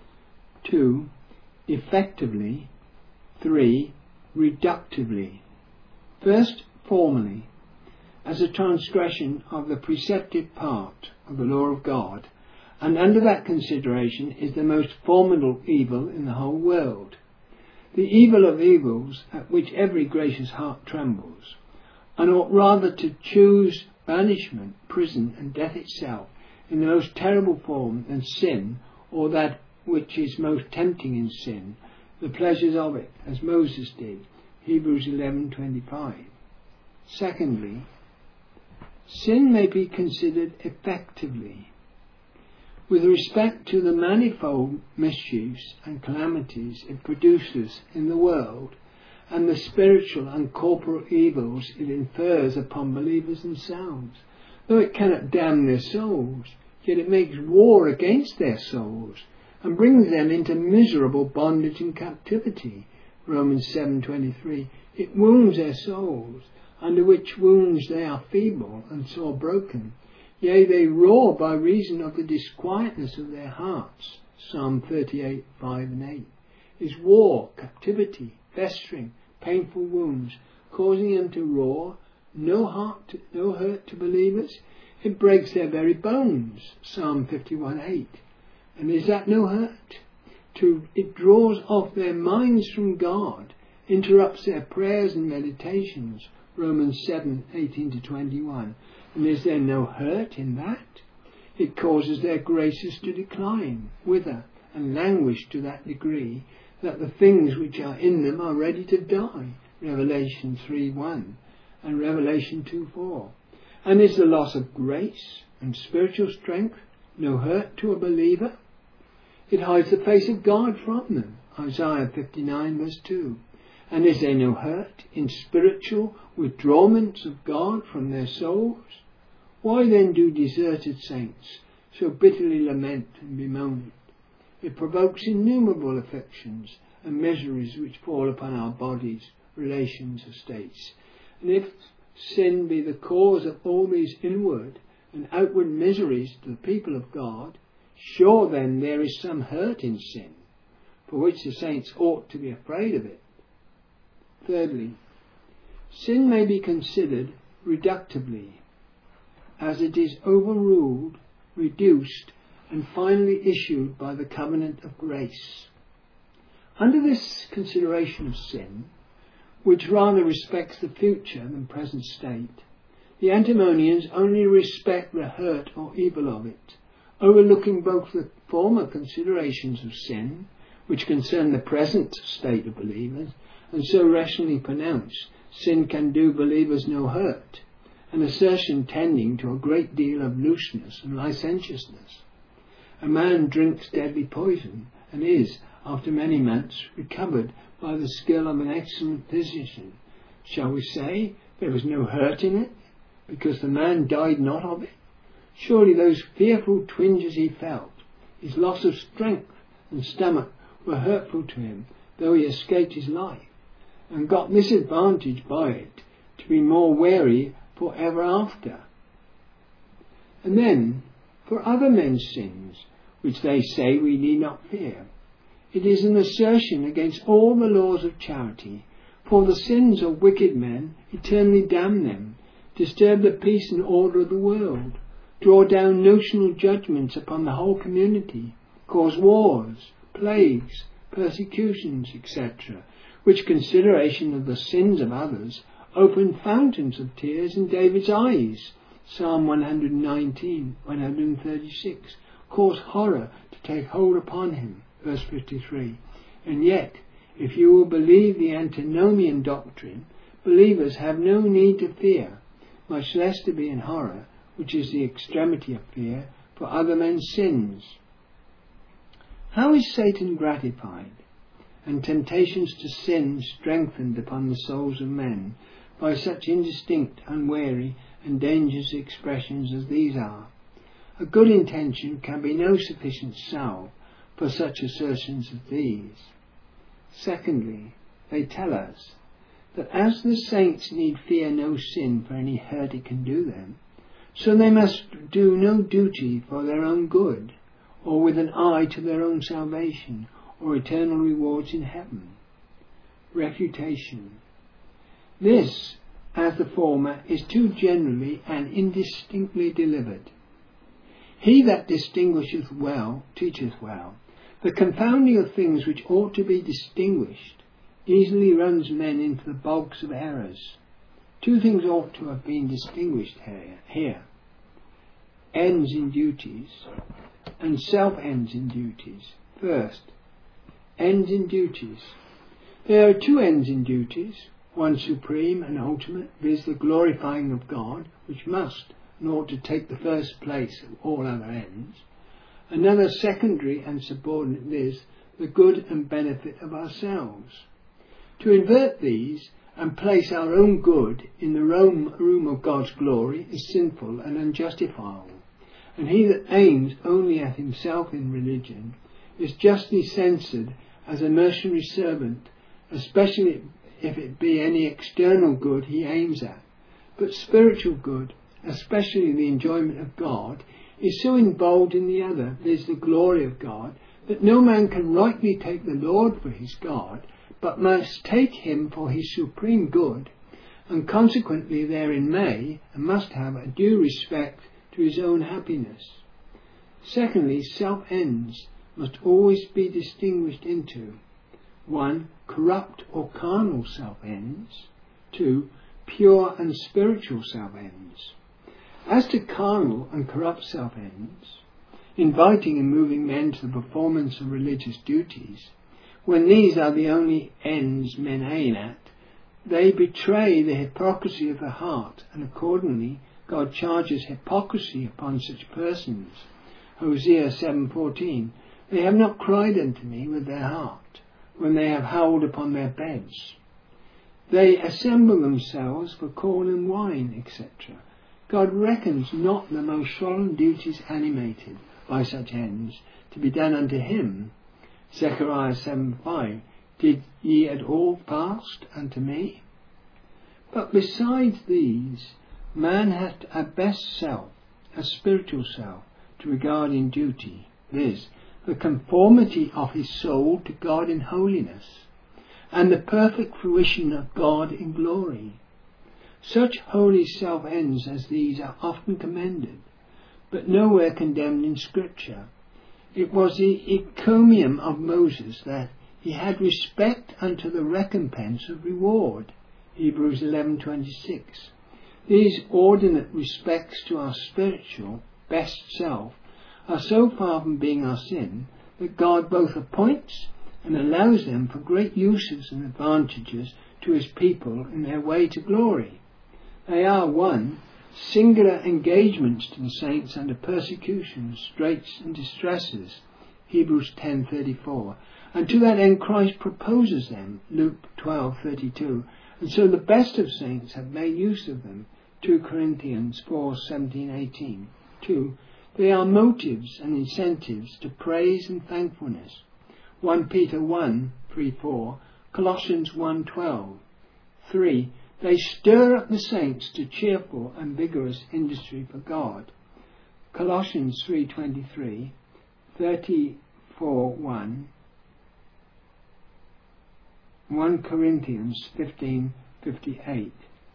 2. Effectively. 3. Reductively. First, formally, as a transgression of the preceptive part of the law of God, and under that consideration is the most formidable evil in the whole world, the evil of evils at which every gracious heart trembles, and ought rather to choose banishment, prison, and death itself in the most terrible form than sin, or that which is most tempting in sin, the pleasures of it, as Moses did, Hebrews 11:25. Secondly, sin may be considered effectively, with respect to the manifold mischiefs and calamities it produces in the world, and the spiritual and corporal evils it infers upon believers themselves. Though it cannot damn their souls, yet it makes war against their souls, and brings them into miserable bondage and captivity. Romans 7:23. It wounds their souls, under which wounds they are feeble and sore broken. Yea, they roar by reason of the disquietness of their hearts. Psalm 38:5-8. Is war, captivity, festering, painful wounds, causing them to roar, no hurt to believers? It breaks their very bones. Psalm 51:8. And is that no hurt? It draws off their minds from God, interrupts their prayers and meditations. Romans 7:18-21. And is there no hurt in that? It causes their graces to decline, wither, and languish to that degree that the things which are in them are ready to die. Revelation 3:1 and Revelation 2:4. And is the loss of grace and spiritual strength no hurt to a believer? It hides the face of God from them. Isaiah 59:2. And is there no hurt in spiritual withdrawments of God from their souls? Why then do deserted saints so bitterly lament and bemoan it? It provokes innumerable afflictions and miseries which fall upon our bodies, relations, estates. And if sin be the cause of all these inward and outward miseries to the people of God, sure then there is some hurt in sin, for which the saints ought to be afraid of it. Thirdly, sin may be considered reductively, as it is overruled, reduced, and finally issued by the covenant of grace. Under this consideration of sin, which rather respects the future than present state, the Antinomians only respect the hurt or evil of it, overlooking both the former considerations of sin, which concern the present state of believers, and so rationally pronounce sin can do believers no hurt, an assertion tending to a great deal of looseness and licentiousness. A man drinks deadly poison and is, after many months, recovered by the skill of an excellent physician, Shall we say there was no hurt in it, because the man died not of it? Surely those fearful twinges he felt, his loss of strength and stomach, were hurtful to him, though he escaped his life, and got this advantage by it, to be more wary for ever after. And then, for other men's sins, which they say we need not fear, it is an assertion against all the laws of charity, for the sins of wicked men eternally damn them, disturb the peace and order of the world, draw down notional judgments upon the whole community, cause wars, plagues, persecutions, etc., which consideration of the sins of others open fountains of tears in David's eyes, Psalm 119, 136, cause horror to take hold upon him, verse 53. And yet, if you will believe the antinomian doctrine, believers have no need to fear, much less to be in horror, which is the extremity of fear, for other men's sins. How is Satan gratified, and temptations to sin strengthened upon the souls of men by such indistinct, unwary, and dangerous expressions as these are? A good intention can be no sufficient salve for such assertions as these. Secondly, they tell us that as the saints need fear no sin for any hurt it can do them, so they must do no duty for their own good, or with an eye to their own salvation, or eternal rewards in heaven. Refutation. This, as the former, is too generally and indistinctly delivered. He that distinguisheth well teacheth well. The confounding of things which ought to be distinguished easily runs men into the bogs of errors. Two things ought to have been distinguished here. Ends in duties and self-ends in duties. First, ends in duties. There are two ends in duties, one supreme and ultimate, viz. The glorifying of God, which must and ought to take the first place of all other ends. Another secondary and subordinate, viz. The good and benefit of ourselves. To invert these and place our own good in the room of God's glory is sinful and unjustifiable, and he that aims only at himself in religion is justly censured as a mercenary servant, especially if it be any external good he aims at. But spiritual good, especially the enjoyment of God, is so involved in the other, viz. The glory of God, that no man can rightly take the Lord for his God, but must take him for his supreme good, and consequently therein may and must have a due respect to his own happiness. Secondly, self-ends must always be distinguished into 1. Corrupt or carnal self-ends. 2. Pure and spiritual self-ends. As to carnal and corrupt self-ends, inviting and moving men to the performance of religious duties, when these are the only ends men aim at, they betray the hypocrisy of the heart, and accordingly God charges hypocrisy upon such persons. Hosea 7:14. They have not cried unto me with their heart, when they have howled upon their beds. They assemble themselves for corn and wine, etc. God reckons not the most solemn duties animated by such ends to be done unto him. Zechariah 7:5. Did ye at all fast unto me? But besides these, man hath a best self, a spiritual self, to regard in duty, viz. The conformity of his soul to God in holiness, and the perfect fruition of God in glory. Such holy self-ends as these are often commended, but nowhere condemned in Scripture. It was the encomium of Moses that he had respect unto the recompense of reward, Hebrews 11:26. These ordinate respects to our spiritual best self are so far from being our sin that God both appoints and allows them for great uses and advantages to his people in their way to glory. They are 1. Singular engagements to the saints under persecutions, straits and distresses, Hebrews 10:34, and to that end Christ proposes them, Luke 12:32, and so the best of saints have made use of them. 2 Corinthians 4:17-18. 2. They are motives and incentives to praise and thankfulness. 1 Peter 1:3-4, Colossians 1:12. 3. They stir up the saints to cheerful and vigorous industry for God. Colossians 3:23, 34:1, 1 Corinthians 15:58.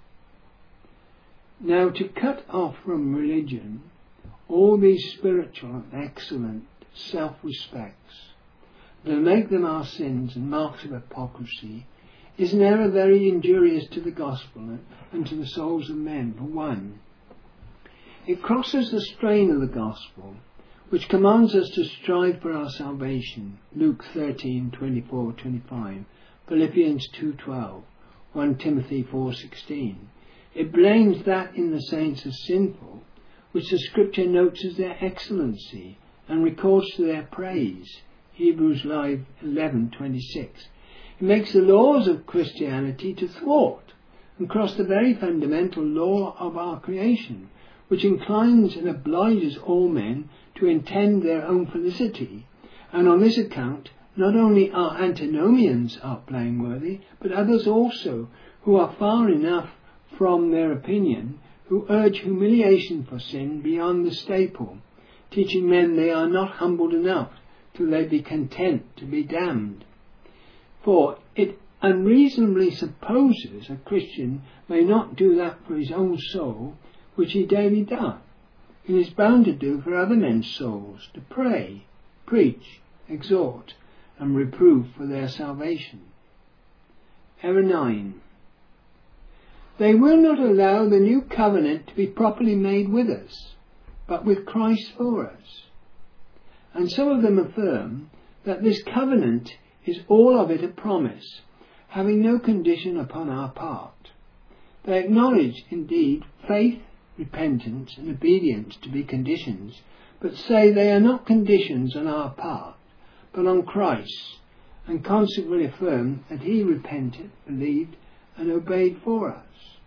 Now, to cut off from religion all these spiritual and excellent self-respects, to make them our sins and marks of hypocrisy, is an error very injurious to the gospel and to the souls of men. For one, it crosses the strain of the gospel, which commands us to strive for our salvation. Luke 13:24-25, Philippians 2:12, 1 Timothy 4:16. It blames that in the saints as sinful, which the Scripture notes as their excellency and records to their praise. Hebrews 11:26. It makes the laws of Christianity to thwart and cross the very fundamental law of our creation, which inclines and obliges all men to intend their own felicity. And on this account, not only our antinomians are blameworthy, but others also, who are far enough from their opinion, who urge humiliation for sin beyond the staple, teaching men they are not humbled enough till they be content to be damned. For it unreasonably supposes a Christian may not do that for his own soul which he daily doth, and is bound to do for other men's souls, to pray, preach, exhort, and reprove for their salvation. Error 9. They will not allow the new covenant to be properly made with us, but with Christ for us. And some of them affirm that this covenant is all of it a promise, having no condition upon our part. They acknowledge, indeed, faith, repentance, and obedience to be conditions, but say they are not conditions on our part, but on Christ, and consequently affirm that he repented, believed, and obeyed for us.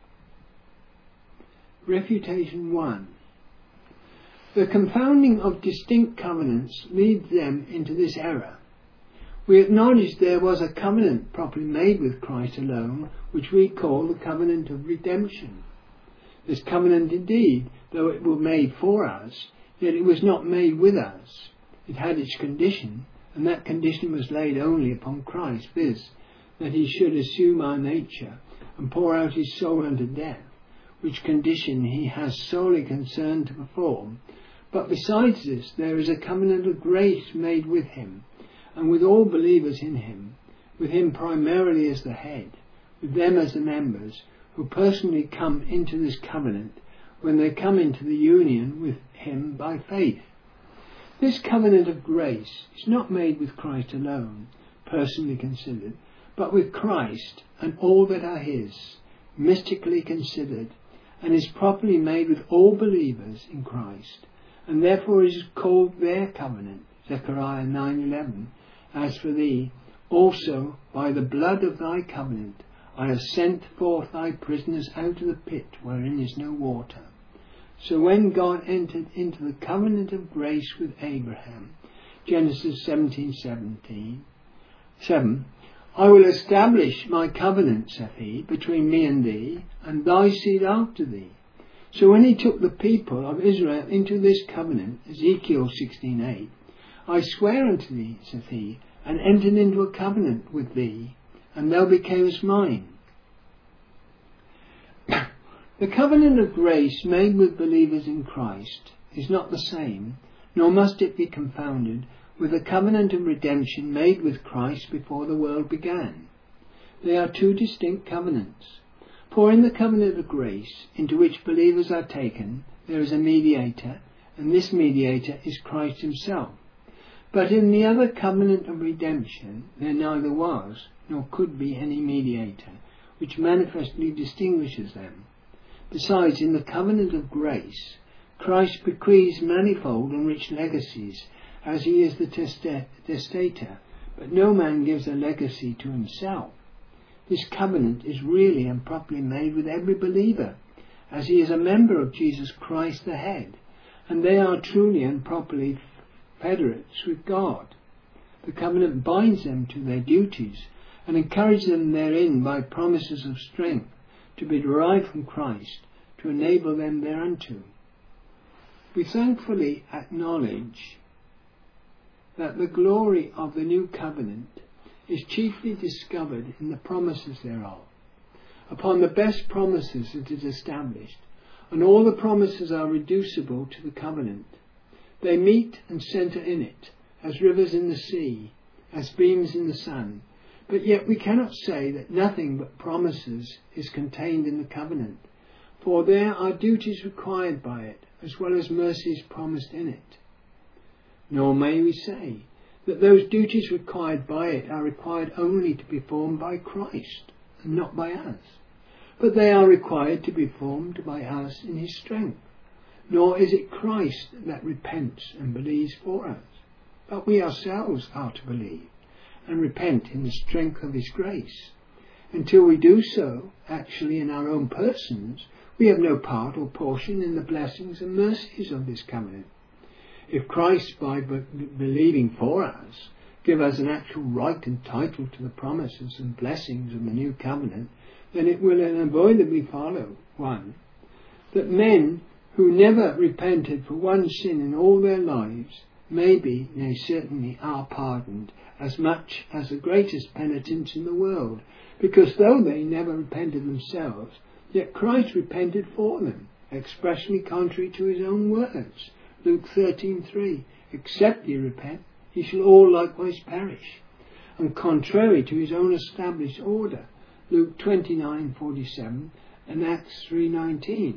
Refutation 1. The confounding of distinct covenants leads them into this error. We acknowledge there was a covenant properly made with Christ alone, which we call the covenant of redemption. This covenant indeed, though it was made for us, yet it was not made with us. It had its condition, and that condition was laid only upon Christ, viz., that he should assume our nature and pour out his soul unto death, which condition he has solely concern to perform. But besides this, there is a covenant of grace made with him, and with all believers in him, with him primarily as the head, with them as the members, who personally come into this covenant when they come into the union with him by faith. This covenant of grace is not made with Christ alone, personally considered, but with Christ and all that are his, mystically considered, and is properly made with all believers in Christ, and therefore is called their covenant. Zechariah 9:11. As for thee, also by the blood of thy covenant I have sent forth thy prisoners out of the pit wherein is no water. So when God entered into the covenant of grace with Abraham, Genesis 17:7, I will establish my covenant, saith he, between me and thee, and thy seed after thee. So when he took the people of Israel into this covenant, Ezekiel 16:8, I swear unto thee, saith he, and entered into a covenant with thee, and thou becamest mine. The covenant of grace made with believers in Christ is not the same, nor must it be confounded with the covenant of redemption made with Christ before the world began. They are two distinct covenants. For in the covenant of grace, into which believers are taken, there is a mediator, and this mediator is Christ himself. But in the other covenant of redemption, there neither was, nor could be any mediator, which manifestly distinguishes them. Besides, in the covenant of grace, Christ bequeaths manifold and rich legacies, as he is the testator, but no man gives a legacy to himself. This covenant is really and properly made with every believer, as he is a member of Jesus Christ the head, and they are truly and properly federates with God. The covenant binds them to their duties and encourages them therein by promises of strength to be derived from Christ to enable them thereunto. We thankfully acknowledge that the glory of the new covenant is chiefly discovered in the promises thereof. Upon the best promises it is established, and all the promises are reducible to the covenant. They meet and centre in it, as rivers in the sea, as beams in the sun. But yet we cannot say that nothing but promises is contained in the covenant, for there are duties required by it, as well as mercies promised in it. Nor may we say that those duties required by it are required only to be performed by Christ, and not by us, but they are required to be performed by us in his strength. Nor is it Christ that repents and believes for us, but we ourselves are to believe and repent in the strength of his grace. Until we do so, actually in our own persons, we have no part or portion in the blessings and mercies of this covenant. If Christ, by believing for us, give us an actual right and title to the promises and blessings of the new covenant, then it will unavoidably follow, 1, that men who never repented for one sin in all their lives may be, nay certainly are pardoned as much as the greatest penitents in the world, because though they never repented themselves, yet Christ repented for them, expressly contrary to his own words. Luke 13:3, except ye repent, ye shall all likewise perish, and contrary to his own established order. Luke 29:47 and Acts 3:19.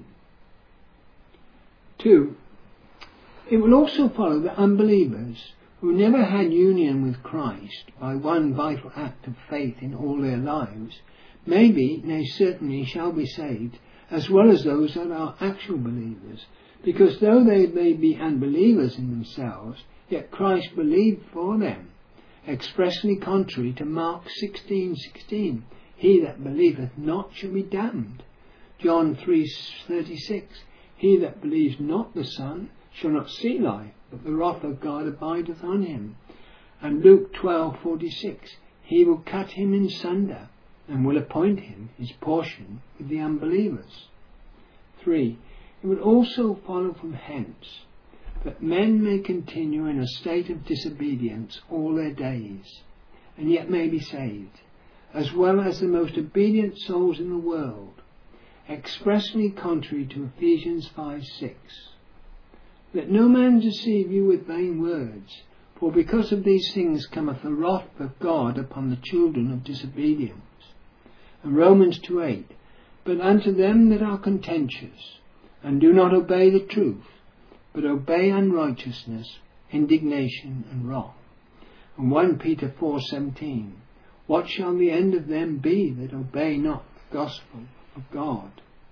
2. It will also follow that unbelievers who never had union with Christ by one vital act of faith in all their lives may be, nay certainly shall be saved, as well as those that are actual believers, because though they may be unbelievers in themselves, yet Christ believed for them, expressly contrary to Mark 16:16, he that believeth not shall be damned. John 3:36, he that believes not the Son shall not see life, but the wrath of God abideth on him. And Luke 12:46, he will cut him in sunder, and will appoint him his portion with the unbelievers. 3. It will also follow from hence that men may continue in a state of disobedience all their days, and yet may be saved, as well as the most obedient souls in the world, expressly contrary to Ephesians 5:6. Let no man deceive you with vain words, for because of these things cometh the wrath of God upon the children of disobedience. And Romans 2:8, but unto them that are contentious, and do not obey the truth, but obey unrighteousness, indignation and wrath. And 1 Peter 4:17, what shall the end of them be that obey not the gospel of God?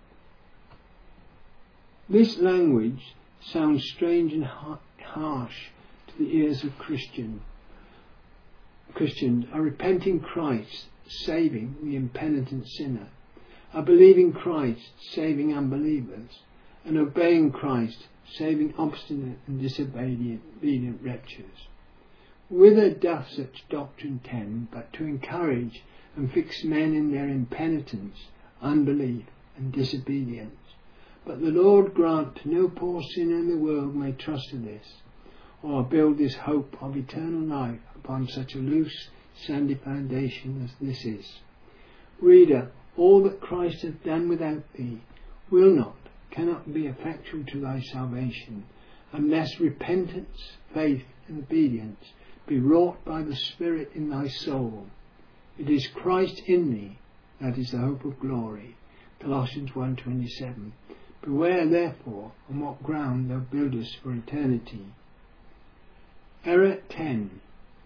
This language sounds strange and harsh to the ears of Christians. A repenting Christ saving the impenitent sinner, a believing Christ saving unbelievers, and obeying Christ saving obstinate and disobedient wretches. Whither doth such doctrine tend but to encourage and fix men in their impenitence, unbelief and disobedience? But the Lord grant no poor sinner in the world may trust to this, or build his hope of eternal life upon such a loose, sandy foundation as this is. Reader, all that Christ hath done without thee cannot be effectual to thy salvation, unless repentance, faith and obedience be wrought by the Spirit in thy soul. It is Christ in thee that is the hope of glory. Colossians 1:27. Beware therefore on what ground thou buildest for eternity. Error 10.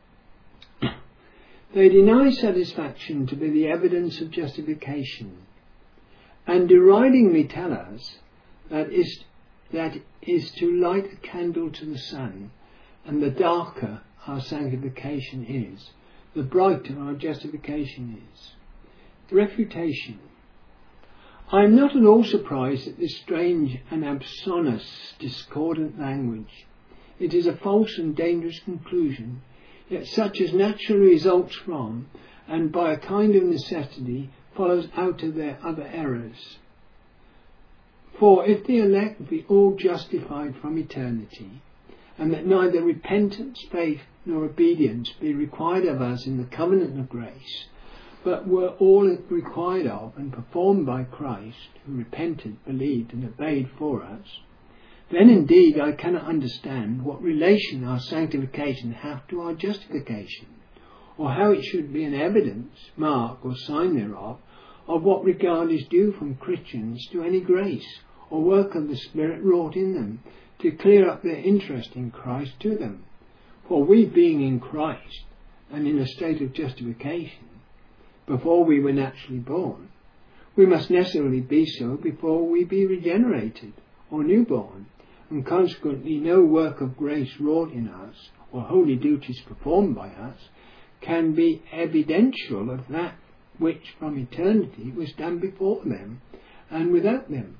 They deny satisfaction to be the evidence of justification, and deridingly tell us that is to light a candle to the sun, and the darker our sanctification is, the brighter our justification is. Refutation. I am not at all surprised at this strange and absonous, discordant language. It is a false and dangerous conclusion, yet such as naturally results from, and by a kind of necessity follows out of their other errors. For if the elect be all justified from eternity, and that neither repentance, faith, nor obedience be required of us in the covenant of grace, but were all required of and performed by Christ, who repented, believed, and obeyed for us, then indeed I cannot understand what relation our sanctification hath to our justification, or how it should be an evidence, mark, or sign thereof, of what regard is due from Christians to any grace, or work of the Spirit wrought in them, to clear up their interest in Christ to them. For we being in Christ, and in a state of justification, before we were naturally born, we must necessarily be so before we be regenerated, or newborn, and consequently no work of grace wrought in us, or holy duties performed by us, can be evidential of that which from eternity was done before them, and without them.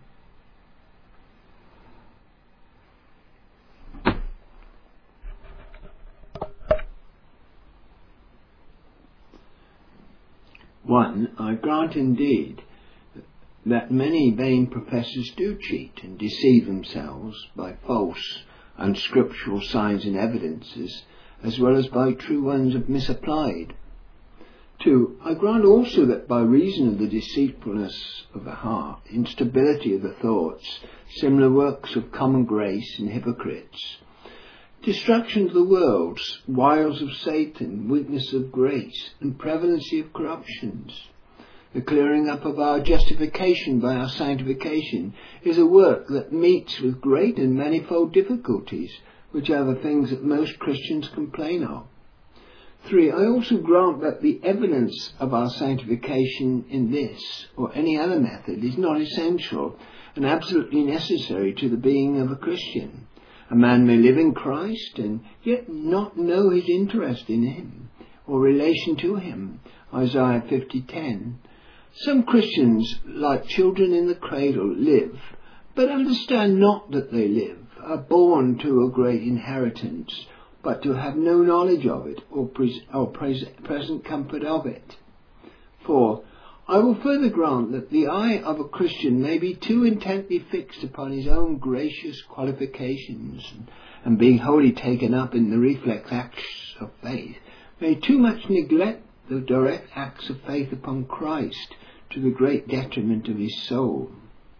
One, I grant indeed that many vain professors do cheat and deceive themselves by false, unscriptural signs and evidences, as well as by true ones misapplied. 2, I grant also that by reason of the deceitfulness of the heart, instability of the thoughts, similar works of common grace and hypocrites, destruction of the world, wiles of Satan, weakness of grace, and prevalency of corruptions, the clearing up of our justification by our sanctification, is a work that meets with great and manifold difficulties, which are the things that most Christians complain of. 3, I also grant that the evidence of our sanctification in this or any other method is not essential and absolutely necessary to the being of a Christian. A man may live in Christ and yet not know his interest in him or relation to him. Isaiah 50:10. Some Christians, like children in the cradle, live, but understand not that they live, are born to a great inheritance, but to have no knowledge of it or present comfort of it. 4, I will further grant that the eye of a Christian may be too intently fixed upon his own gracious qualifications, and being wholly taken up in the reflex acts of faith, may too much neglect the direct acts of faith upon Christ, to the great detriment of his soul.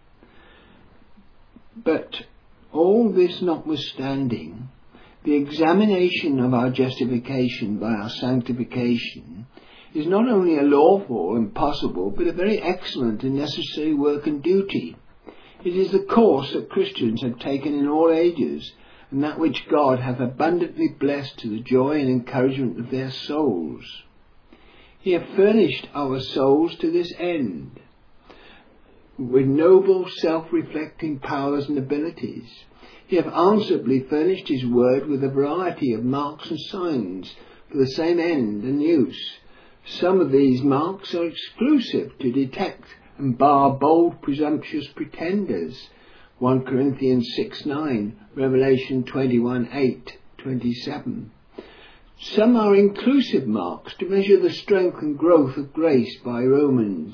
But all this notwithstanding, the examination of our justification by our sanctification is not only a lawful and possible, but a very excellent and necessary work and duty. It is the course that Christians have taken in all ages, and that which God hath abundantly blessed to the joy and encouragement of their souls. He hath furnished our souls to this end, with noble self-reflecting powers and abilities. He hath answerably furnished his word with a variety of marks and signs for the same end and use. Some of these marks are exclusive to detect and bar bold, presumptuous pretenders. 1 Corinthians 6:9, Revelation 21:8-27. Some are inclusive marks to measure the strength and growth of grace by Romans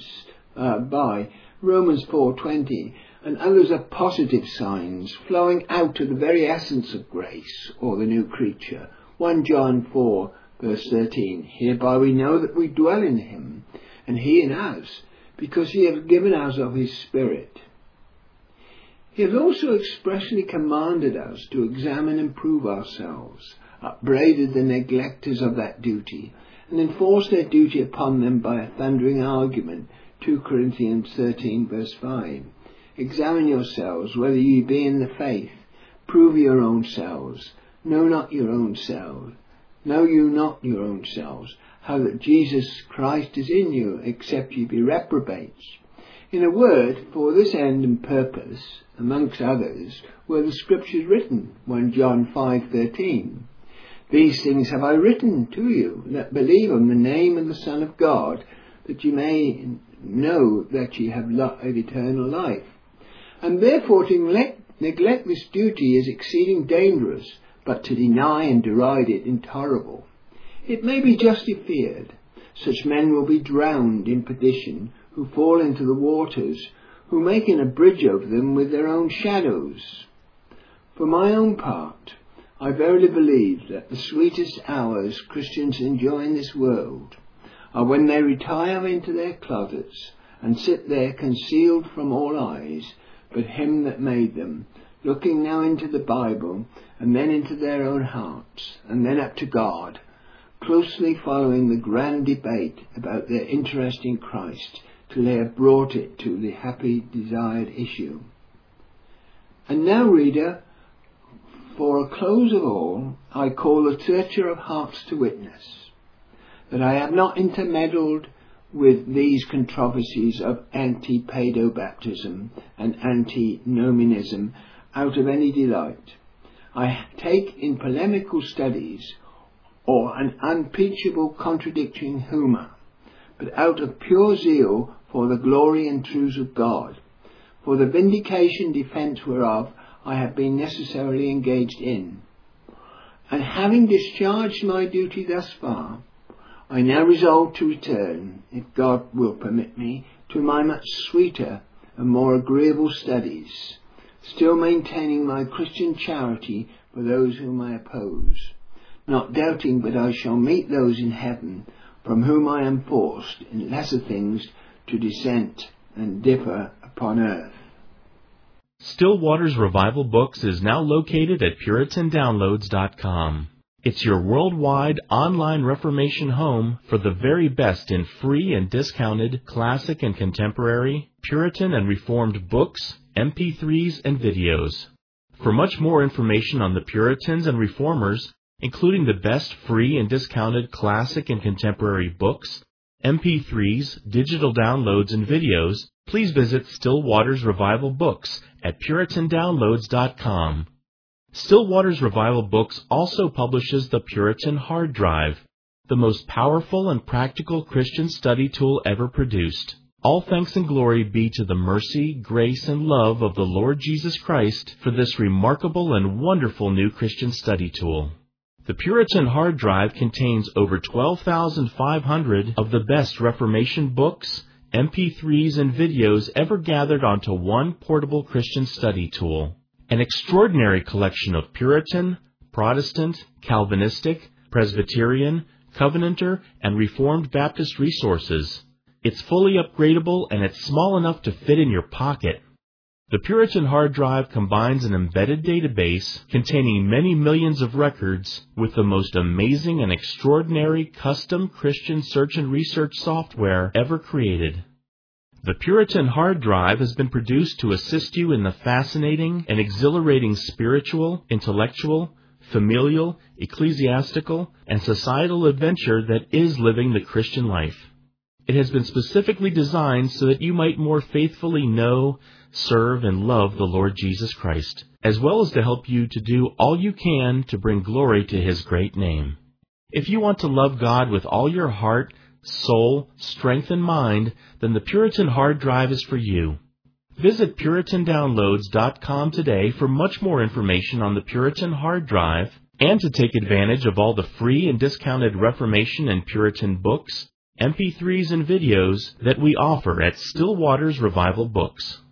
4:20, and others are positive signs flowing out of the very essence of grace, or the new creature. 1 John 4:13, hereby we know that we dwell in him, and he in us, because he hath given us of his Spirit. He hath also expressly commanded us to examine and prove ourselves, upbraided the neglectors of that duty, and enforced their duty upon them by a thundering argument. 2 Corinthians 13:5. Examine yourselves whether ye be in the faith. Prove your own selves. Know not your own selves. Know you not your own selves, how that Jesus Christ is in you, except ye be reprobates. In a word, for this end and purpose, amongst others, were the Scriptures written. 1 John 5:13. These things have I written to you that believe on the name of the Son of God, that ye may know that ye have eternal life. And therefore to neglect this duty is exceeding dangerous, but to deny and deride it intolerable. It may be justly feared, such men will be drowned in perdition, who fall into the waters, who making a bridge over them with their own shadows. For my own part, I verily believe that the sweetest hours Christians enjoy in this world are when they retire into their closets and sit there concealed from all eyes but him that made them, looking now into the Bible and then into their own hearts and then up to God, closely following the grand debate about their interest in Christ till they have brought it to the happy desired issue. And now, reader, for a close of all, I call the searcher of hearts to witness, that I have not intermeddled with these controversies of anti-paedobaptism and anti-nomianism out of any delight. I take in polemical studies or an unimpeachable contradicting humour, but out of pure zeal for the glory and truths of God, for the vindication defence whereof I have been necessarily engaged in. And having discharged my duty thus far, I now resolve to return, if God will permit me, to my much sweeter and more agreeable studies, still maintaining my Christian charity for those whom I oppose, not doubting but I shall meet those in heaven from whom I am forced in lesser things to dissent and differ upon earth. Still Waters Revival Books is now located at PuritanDownloads.com. It's your worldwide online Reformation home for the very best in free and discounted classic and contemporary, Puritan and Reformed books, MP3s, and videos. For much more information on the Puritans and Reformers, including the best free and discounted classic and contemporary books, MP3s, digital downloads, and videos, please visit Still Waters Revival Books at PuritanDownloads.com. Still Waters Revival Books also publishes the Puritan Hard Drive, the most powerful and practical Christian study tool ever produced. All thanks and glory be to the mercy, grace, and love of the Lord Jesus Christ for this remarkable and wonderful new Christian study tool. The Puritan Hard Drive contains over 12,500 of the best Reformation books, MP3s, and videos ever gathered onto one portable Christian study tool. An extraordinary collection of Puritan, Protestant, Calvinistic, Presbyterian, Covenanter, and Reformed Baptist resources. It's fully upgradable and it's small enough to fit in your pocket. The Puritan Hard Drive combines an embedded database containing many millions of records with the most amazing and extraordinary custom Christian search and research software ever created. The Puritan Hard Drive has been produced to assist you in the fascinating and exhilarating spiritual, intellectual, familial, ecclesiastical, and societal adventure that is living the Christian life. It has been specifically designed so that you might more faithfully know, serve, and love the Lord Jesus Christ, as well as to help you to do all you can to bring glory to His great name. If you want to love God with all your heart, soul, strength, and mind, then the Puritan Hard Drive is for you. Visit PuritanDownloads.com today for much more information on the Puritan Hard Drive and to take advantage of all the free and discounted Reformation and Puritan books, MP3s, and videos that we offer at Still Waters Revival Books.